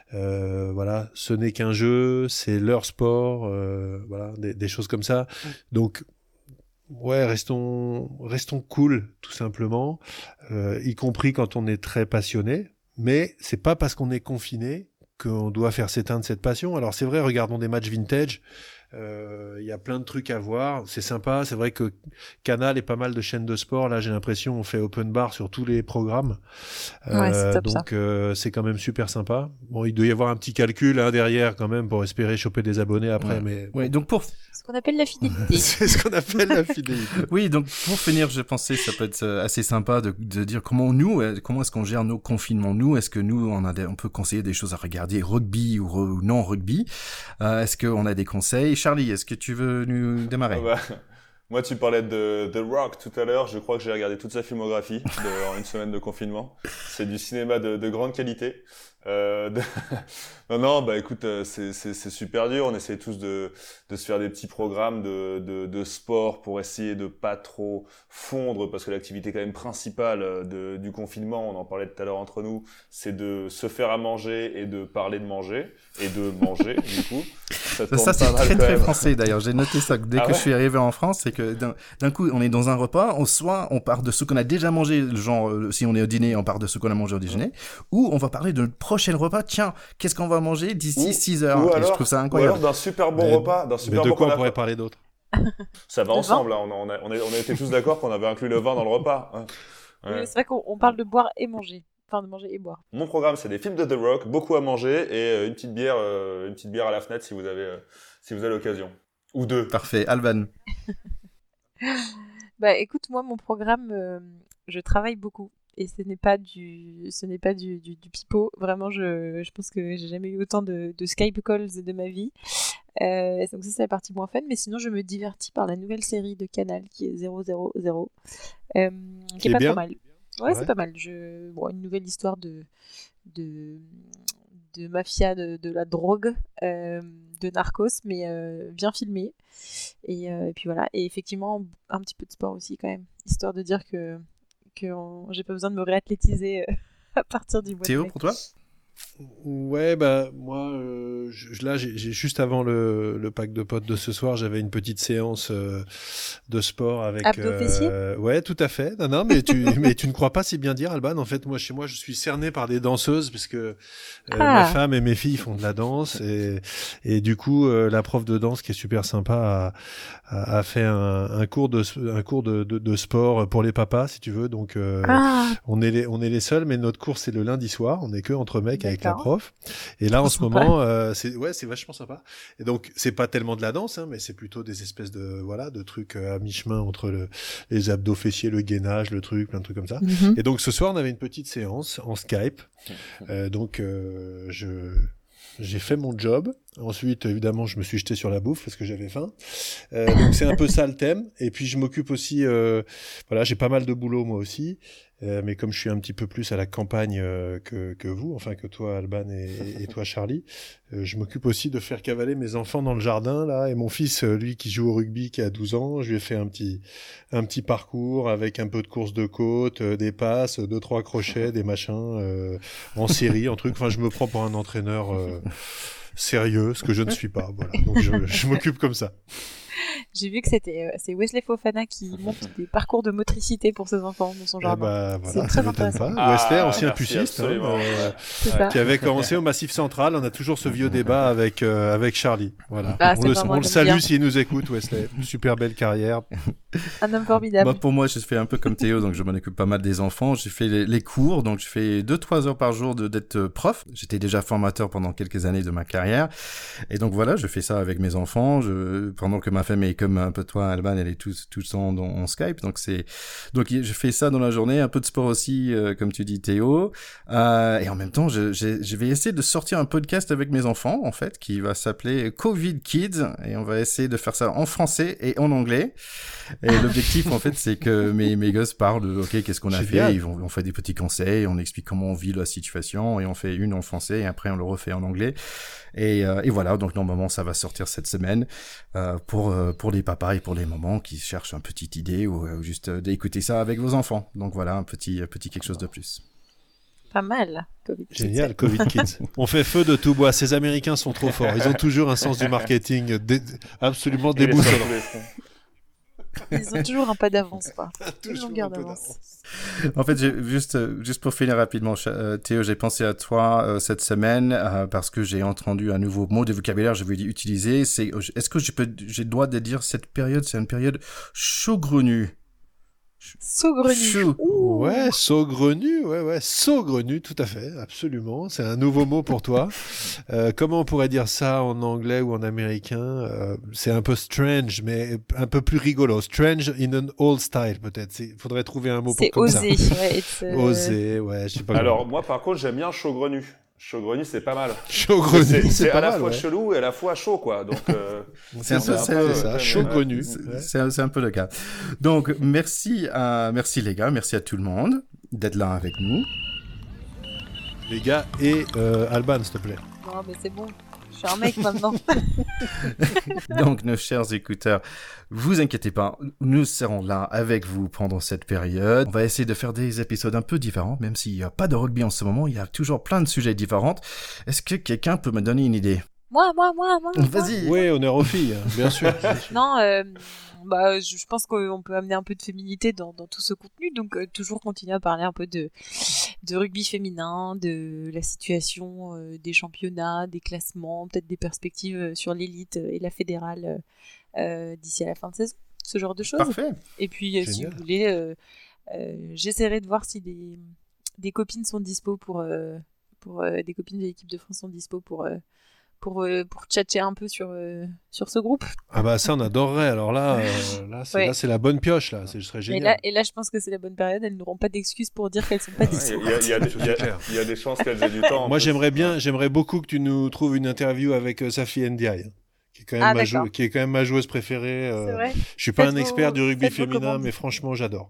Speaker 3: Euh, voilà, ce n'est qu'un jeu, c'est leur sport. Euh, voilà, des, des choses comme ça. Donc Ouais, restons, restons cool, tout simplement, euh, y compris quand on est très passionné. Mais c'est pas parce qu'on est confiné qu'on doit faire s'éteindre cette passion. Alors c'est vrai, regardons des matchs vintage. Il euh, y a plein de trucs à voir, c'est sympa. C'est vrai que Canal et pas mal de chaînes de sport, là j'ai l'impression on fait open bar sur tous les programmes. Euh,
Speaker 4: ouais, c'est top,
Speaker 3: donc
Speaker 4: ça.
Speaker 3: euh, c'est quand même super sympa. Bon, il doit y avoir un petit calcul hein, derrière quand même pour espérer choper des abonnés après,
Speaker 1: ouais.
Speaker 3: mais
Speaker 1: ouais, donc pour
Speaker 4: ce qu'on appelle la fidélité.
Speaker 3: c'est ce qu'on appelle la fidélité.
Speaker 1: Oui, donc pour finir, je pensais que ça peut être assez sympa de, de dire comment nous, comment est-ce qu'on gère nos confinements. Nous, est-ce que nous, on a des, on peut conseiller des choses à regarder, rugby ou, re, ou non rugby. Euh, est-ce qu'on a des conseils? Charlie, est-ce que tu veux nous démarrer?
Speaker 2: Ah bah, moi, tu parlais de The Rock tout à l'heure. Je crois que j'ai regardé toute sa filmographie de, en une semaine de confinement. C'est du cinéma de, de grande qualité. Euh, de... non, non, bah écoute, c'est, c'est, c'est super dur. On essaie tous de, de se faire des petits programmes de, de, de sport pour essayer de pas trop fondre, parce que l'activité quand même principale de, du confinement, on en parlait tout à l'heure entre nous, c'est de se faire à manger et de parler de manger et de manger du coup. Ça,
Speaker 1: ça, ça c'est très très français d'ailleurs. J'ai noté ça dès
Speaker 2: ah
Speaker 1: que
Speaker 2: ouais
Speaker 1: je suis arrivé en France, c'est que d'un, d'un coup on est dans un repas, on soit on part de ce qu'on a déjà mangé, genre si on est au dîner, on part de ce qu'on a mangé au déjeuner, mmh. ou on va parler de notre prochain repas. Tiens, qu'est-ce qu'on va manger d'ici six heures?
Speaker 2: Ou alors,
Speaker 1: je trouve ça incroyable.
Speaker 2: Ou alors d'un super bon
Speaker 3: mais,
Speaker 2: repas, d'un super
Speaker 3: mais de
Speaker 2: bon
Speaker 3: quoi on
Speaker 2: a...
Speaker 3: pourrait parler d'autre?
Speaker 2: Ça va ensemble, là. On, on, a, on, a, on a été tous d'accord qu'on avait inclus le vin dans le repas. Hein.
Speaker 4: Ouais. C'est vrai qu'on on parle de boire et manger. Enfin, de manger et boire.
Speaker 2: Mon programme, c'est des films de The Rock, beaucoup à manger et une petite bière, euh, une petite bière à la fenêtre si vous avez, euh, si vous avez l'occasion. Ou deux.
Speaker 1: Parfait. Alban.
Speaker 4: Bah, écoute, moi, mon programme, euh, je travaille beaucoup. Et ce n'est pas du, ce n'est pas du, du, du pipeau. Vraiment, je, je pense que j'ai jamais eu autant de, de Skype calls de ma vie. Euh, donc ça, c'est la partie moins fun. Mais sinon, je me divertis par la nouvelle série de Canal qui est zéro zéro zéro. Euh, qui, qui est, est pas
Speaker 3: bien.
Speaker 4: trop mal. Ouais, ouais, c'est pas mal. Je... Bon, une nouvelle histoire de, de, de mafia, de, de la drogue, euh, de narcos, mais euh, bien filmé. Et, euh, et puis voilà. Et effectivement, un petit peu de sport aussi quand même. Histoire de dire que que on... j'ai pas besoin de me réathlétiser euh, à partir du mois
Speaker 1: Théo,
Speaker 4: de mai.
Speaker 1: pour toi?
Speaker 3: Ouais, bah moi, euh, je, là, j'ai, j'ai juste avant le, le pack de potes de ce soir, j'avais une petite séance euh, de sport avec.
Speaker 4: Abdos-fessiers
Speaker 3: euh, ouais, tout à fait. Non, non, mais tu, mais tu ne crois pas si bien dire, Alban. En fait, moi, chez moi, je suis cerné par des danseuses parce que euh, ah. ma femme et mes filles font de la danse et et du coup, euh, la prof de danse qui est super sympa a, a, a fait un, un cours de un cours de, de, de sport pour les papas, si tu veux. Donc, euh, ah. on est les on est les seuls, mais notre cours c'est le lundi soir. On est que entre mecs. Avec la prof. Et là, en ce sympa. moment, euh, c'est, ouais, c'est vachement sympa. Et donc, c'est pas tellement de la danse, hein, mais c'est plutôt des espèces de, voilà, de trucs à mi-chemin entre le, les abdos fessiers, le gainage, le truc, plein de trucs comme ça. Mm-hmm. Et donc, ce soir, on avait une petite séance en Skype. Euh, donc, euh, je, j'ai fait mon job. Ensuite, évidemment, je me suis jeté sur la bouffe parce que j'avais faim. Euh, donc, c'est un peu ça le thème. Et puis, je m'occupe aussi, euh, voilà, j'ai pas mal de boulot, moi aussi. Euh, mais comme je suis un petit peu plus à la campagne euh, que, que vous, enfin que toi Alban et, et toi Charlie, euh, je m'occupe aussi de faire cavaler mes enfants dans le jardin là. Et mon fils, euh, lui qui joue au rugby, qui a douze ans, je lui ai fait un petit un petit parcours avec un peu de course de côte, euh, des passes, deux trois crochets, des machins euh, en série, en truc. Enfin, je me prends pour un entraîneur euh, sérieux, ce que je ne suis pas. Voilà. Donc je, je m'occupe comme ça.
Speaker 4: J'ai vu que c'était euh, c'est Wesley Fofana qui monte des parcours de motricité pour ses enfants dans son jardin.
Speaker 3: Eh bah, voilà, c'est très intéressant.
Speaker 2: Ah,
Speaker 3: Wesley, ancien puciste, hein,
Speaker 2: euh,
Speaker 3: qui avait commencé au Massif Central. On a toujours ce vieux débat avec euh, avec Charlie. Voilà.
Speaker 4: Ah,
Speaker 3: on le, on le salue s'il nous écoute, Wesley. Super belle carrière.
Speaker 4: Un homme formidable.
Speaker 1: Moi, pour moi, je fais un peu comme Théo, donc je m'en occupe pas mal des enfants. J'ai fait les, les cours, donc je fais deux trois heures par jour de, d'être prof. J'étais déjà formateur pendant quelques années de ma carrière, et donc voilà, je fais ça avec mes enfants. Je, pendant que ma femme est comme un peu toi, Alban, elle est tout tout le temps en Skype, donc c'est donc je fais ça dans la journée, un peu de sport aussi, euh, comme tu dis Théo, euh, et en même temps, je, je je vais essayer de sortir un podcast avec mes enfants en fait, qui va s'appeler Covid Kids, et on va essayer de faire ça en français et en anglais. Et l'objectif, en fait, c'est que mes, mes gosses parlent de, OK, qu'est-ce qu'on a fait? Ils vont, on fait des petits conseils, on explique comment on vit la situation, et on fait une en français, et après, on le refait en anglais. Et, euh, et voilà. Donc, normalement, ça va sortir cette semaine, euh, pour, euh, pour les papas et pour les mamans qui cherchent une petite idée ou, ou juste euh, d'écouter ça avec vos enfants. Donc, voilà, un petit, petit quelque chose de plus.
Speaker 4: Pas mal. COVID
Speaker 3: Génial, Covid Kids. On fait feu de tout bois. Ces Américains sont trop forts. Ils ont toujours un sens du marketing dé- absolument déboussolant.
Speaker 4: Ils ont toujours un pas d'avance, quoi. Une
Speaker 3: Toujours
Speaker 4: longueur
Speaker 3: un peu
Speaker 4: d'avance.
Speaker 3: d'avance.
Speaker 1: En fait, j'ai, juste, euh, juste pour finir rapidement, Ch- euh, Théo, j'ai pensé à toi euh, cette semaine euh, parce que j'ai entendu un nouveau mot de vocabulaire, je vais utiliser. C'est, est-ce que je peux, j'ai le droit de dire cette période, c'est une période saugrenue.
Speaker 4: Saugrenu.
Speaker 1: Chou.
Speaker 4: Ouh.
Speaker 3: Ouais, saugrenu, ouais, ouais, saugrenu, tout à fait, absolument. C'est un nouveau mot pour toi. Euh, comment on pourrait dire ça en anglais ou en américain? Euh, C'est un peu strange, mais un peu plus rigolo. Strange in an old style, peut-être. Il faudrait trouver un mot
Speaker 4: C'est
Speaker 3: pour comme ça.
Speaker 4: osé. Ouais, it's, euh,
Speaker 3: Osé, ouais, je sais pas.
Speaker 2: Alors, moi, par contre, j'aime bien chaugrenu. Chaugrenu, c'est pas mal.
Speaker 3: Chaugrenu,
Speaker 2: C'est,
Speaker 3: c'est,
Speaker 2: c'est
Speaker 3: pas
Speaker 2: à la
Speaker 3: mal,
Speaker 2: fois
Speaker 3: ouais.
Speaker 2: chelou et à la fois chaud, quoi. Donc, euh,
Speaker 1: C'est un peu,
Speaker 3: ça,
Speaker 1: c'est,
Speaker 3: c'est
Speaker 1: c'est-
Speaker 3: ça,
Speaker 2: ouais,
Speaker 3: chaugrenu.
Speaker 1: c'est,
Speaker 3: Ouais.
Speaker 1: c'est- c'est un peu le cas. Donc, merci à, merci les gars, merci à tout le monde d'être là avec nous.
Speaker 3: Les gars, et euh, Alban, s'il te plaît.
Speaker 4: Non, mais c'est bon. Je suis un mec maintenant.
Speaker 1: Donc, nos chers écouteurs, vous inquiétez pas, nous serons là avec vous pendant cette période. On va essayer de faire des épisodes un peu différents, même s'il n'y a pas de rugby en ce moment, il y a toujours plein de sujets différents. Est-ce que quelqu'un peut me donner une idée?
Speaker 4: Moi, moi, moi, moi. moi.
Speaker 1: Vas-y.
Speaker 3: Oui, honneur aux filles, hein, bien sûr.
Speaker 4: Non, euh, bah, je je pense qu'on peut amener un peu de féminité dans, dans tout ce contenu, donc euh, toujours continuer à parler un peu de, de rugby féminin, de la situation euh, des championnats, des classements, peut-être des perspectives euh, sur l'élite et la fédérale euh, euh, d'ici à la fin de saison, ce genre de choses.
Speaker 1: Parfait.
Speaker 4: Et puis, euh, si
Speaker 3: Génial.
Speaker 4: vous voulez, euh, euh, j'essaierai de voir si des, des copines sont dispo pour, euh, pour euh, des copines de l'équipe de France sont dispo pour euh, pour euh, pour tchatcher un peu sur euh, sur ce groupe.
Speaker 3: Ah bah ça, on adorerait. Alors là, euh, là, c'est,
Speaker 4: Ouais.
Speaker 3: là, c'est la bonne pioche, là. C'est, ce serait
Speaker 4: Et
Speaker 3: génial.
Speaker 4: là et là, je pense que c'est la bonne période. Elles n'auront pas d'excuses pour dire qu'elles sont pas
Speaker 2: il
Speaker 4: dispo.
Speaker 2: y, a- il y a des- il y a-
Speaker 3: C'est clair.
Speaker 2: il y a des chances qu'elles aient du temps. en
Speaker 3: Moi,
Speaker 2: plus.
Speaker 3: j'aimerais bien, j'aimerais beaucoup que tu nous trouves une interview avec euh, Safi Ndiaye, hein, qui est quand même
Speaker 4: Ah,
Speaker 3: ma
Speaker 4: d'accord.
Speaker 3: jou- qui est quand même ma joueuse préférée. euh,
Speaker 4: C'est vrai.
Speaker 3: Je suis pas un
Speaker 4: Faites
Speaker 3: expert
Speaker 4: vos-
Speaker 3: du rugby
Speaker 4: faites vos
Speaker 3: féminin,
Speaker 4: commandes.
Speaker 3: mais franchement, j'adore.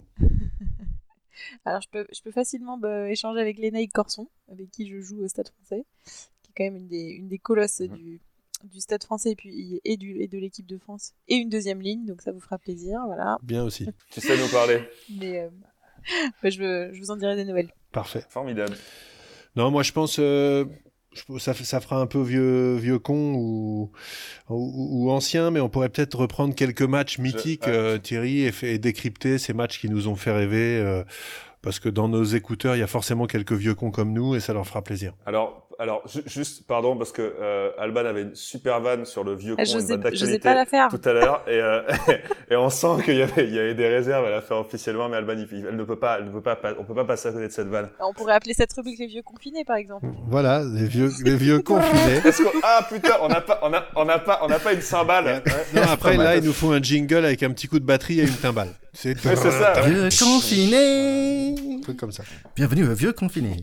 Speaker 4: Alors je peux je peux facilement bah, échanger avec Lénaïque Corson, avec qui je joue au Stade Français, qui est quand même une des une des colosses
Speaker 2: Mhm.
Speaker 4: du du Stade Français et puis et du et de l'équipe de France et une deuxième ligne, donc ça vous fera plaisir, voilà.
Speaker 3: Bien aussi.
Speaker 2: Tu sais nous parler.
Speaker 4: Mais euh, bah, je, veux- je vous en dirai des nouvelles.
Speaker 3: Parfait.
Speaker 2: Formidable.
Speaker 3: Non, moi, je pense, euh, je pense ça, fait- ça fera un peu vieux, vieux con ou, ou, ou ancien, mais on pourrait peut-être reprendre quelques matchs mythiques,
Speaker 2: ouais.
Speaker 3: euh, Thierry, et, fait- et décrypter ces matchs qui nous ont fait rêver. euh, parce que dans nos écouteurs, il y a forcément quelques vieux cons comme nous, et ça leur fera plaisir.
Speaker 2: Alors, alors ju- juste, pardon, parce que euh, Alban avait une super vanne sur le vieux con,
Speaker 4: Ah, je
Speaker 2: une
Speaker 4: sais
Speaker 2: vanne
Speaker 4: je sais
Speaker 2: d'actualité
Speaker 4: pas la faire.
Speaker 2: tout à l'heure, et, euh, et on sent qu'il y avait, il y avait des réserves à la faire officiellement, mais Alban, il- elle ne peut pas, elle ne peut pas, on peut pas passer à côté de cette vanne.
Speaker 4: On pourrait appeler cette rubrique les vieux confinés par exemple.
Speaker 3: Voilà, les vieux, les vieux confinés.
Speaker 2: Est-ce que, ah putain, on n'a pas, on a, on n'a pas, on n'a pas une cymbale.
Speaker 3: Non, après,
Speaker 2: Pas mal.
Speaker 3: là, il nous faut un jingle avec un petit coup de batterie et une timbale. C'est,
Speaker 2: Ouais, c'est ça. ouais.
Speaker 1: Vieux confiné.
Speaker 3: un truc comme ça.
Speaker 1: Bienvenue au vieux confiné.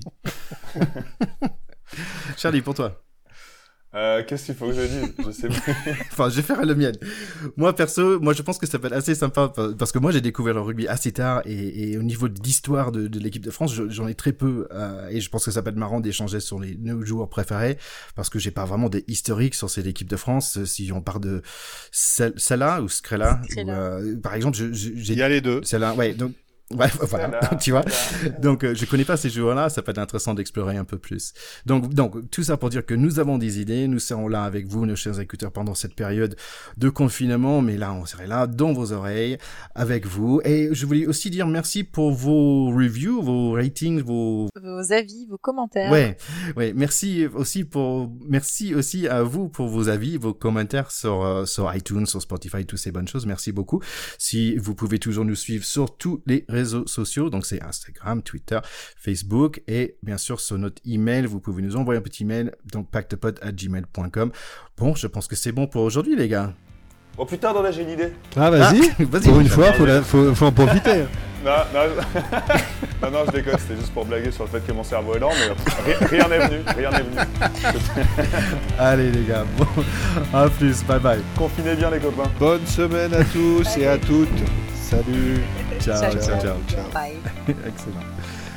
Speaker 1: Charlie, pour toi.
Speaker 2: Euh, qu'est-ce qu'il faut que je dise? Je sais pas.
Speaker 1: Enfin, je vais faire le mien. Moi, perso, moi, je pense que ça peut être assez sympa parce que moi, j'ai découvert le rugby assez tard et, et au niveau de l'histoire de, de l'équipe de France, je- j'en ai très peu euh, et je pense que ça peut être marrant d'échanger sur les nos joueurs préférés parce que j'ai pas vraiment des historiques sur cette équipe de France. Si on part de Sel- Salah ou Scrella,
Speaker 4: Scrella.
Speaker 1: ou, euh, par exemple, je- je- j'ai
Speaker 3: Il y a les deux.
Speaker 1: Celle-là, ouais, donc, ouais, voilà,
Speaker 2: Voilà,
Speaker 1: donc, tu vois.
Speaker 2: voilà.
Speaker 1: Donc, euh, je connais pas ces joueurs-là, ça peut être intéressant d'explorer un peu plus. Donc, donc, tout ça pour dire que nous avons des idées, nous serons là avec vous, nos chers écouteurs, pendant cette période de confinement, mais là, on serait là, dans vos oreilles, avec vous. Et je voulais aussi dire merci pour vos reviews, vos ratings, vos
Speaker 4: Vos avis, vos commentaires.
Speaker 1: Ouais, ouais. Merci aussi pour, merci aussi à vous pour vos avis, vos commentaires sur euh, sur iTunes, sur Spotify, toutes ces bonnes choses. Merci beaucoup. Si vous pouvez toujours nous suivre sur tous les réseaux sociaux, donc c'est Instagram, Twitter, Facebook et bien sûr sur notre email, vous pouvez nous envoyer un petit mail donc pactepod arobase gmail point com. Bon, je pense que c'est bon pour aujourd'hui, les gars.
Speaker 2: Oh putain, non, là, j'ai une idée.
Speaker 3: Ah, vas-y.
Speaker 1: Ah, vas-y.
Speaker 3: Pour une fois, faut, la- faut, faut en profiter.
Speaker 2: Non, non, je... non, non, je déconne, c'était juste pour blaguer sur le fait que mon cerveau est lent, mais ri- rien n'est venu, rien n'est venu.
Speaker 1: Allez, les gars. Bon, à plus. Bye bye.
Speaker 2: Confinez bien les copains.
Speaker 3: Bonne semaine à tous et à toutes. Salut.
Speaker 1: Ciao, ciao, ciao.
Speaker 3: ciao.
Speaker 4: Bye.
Speaker 1: Excellent.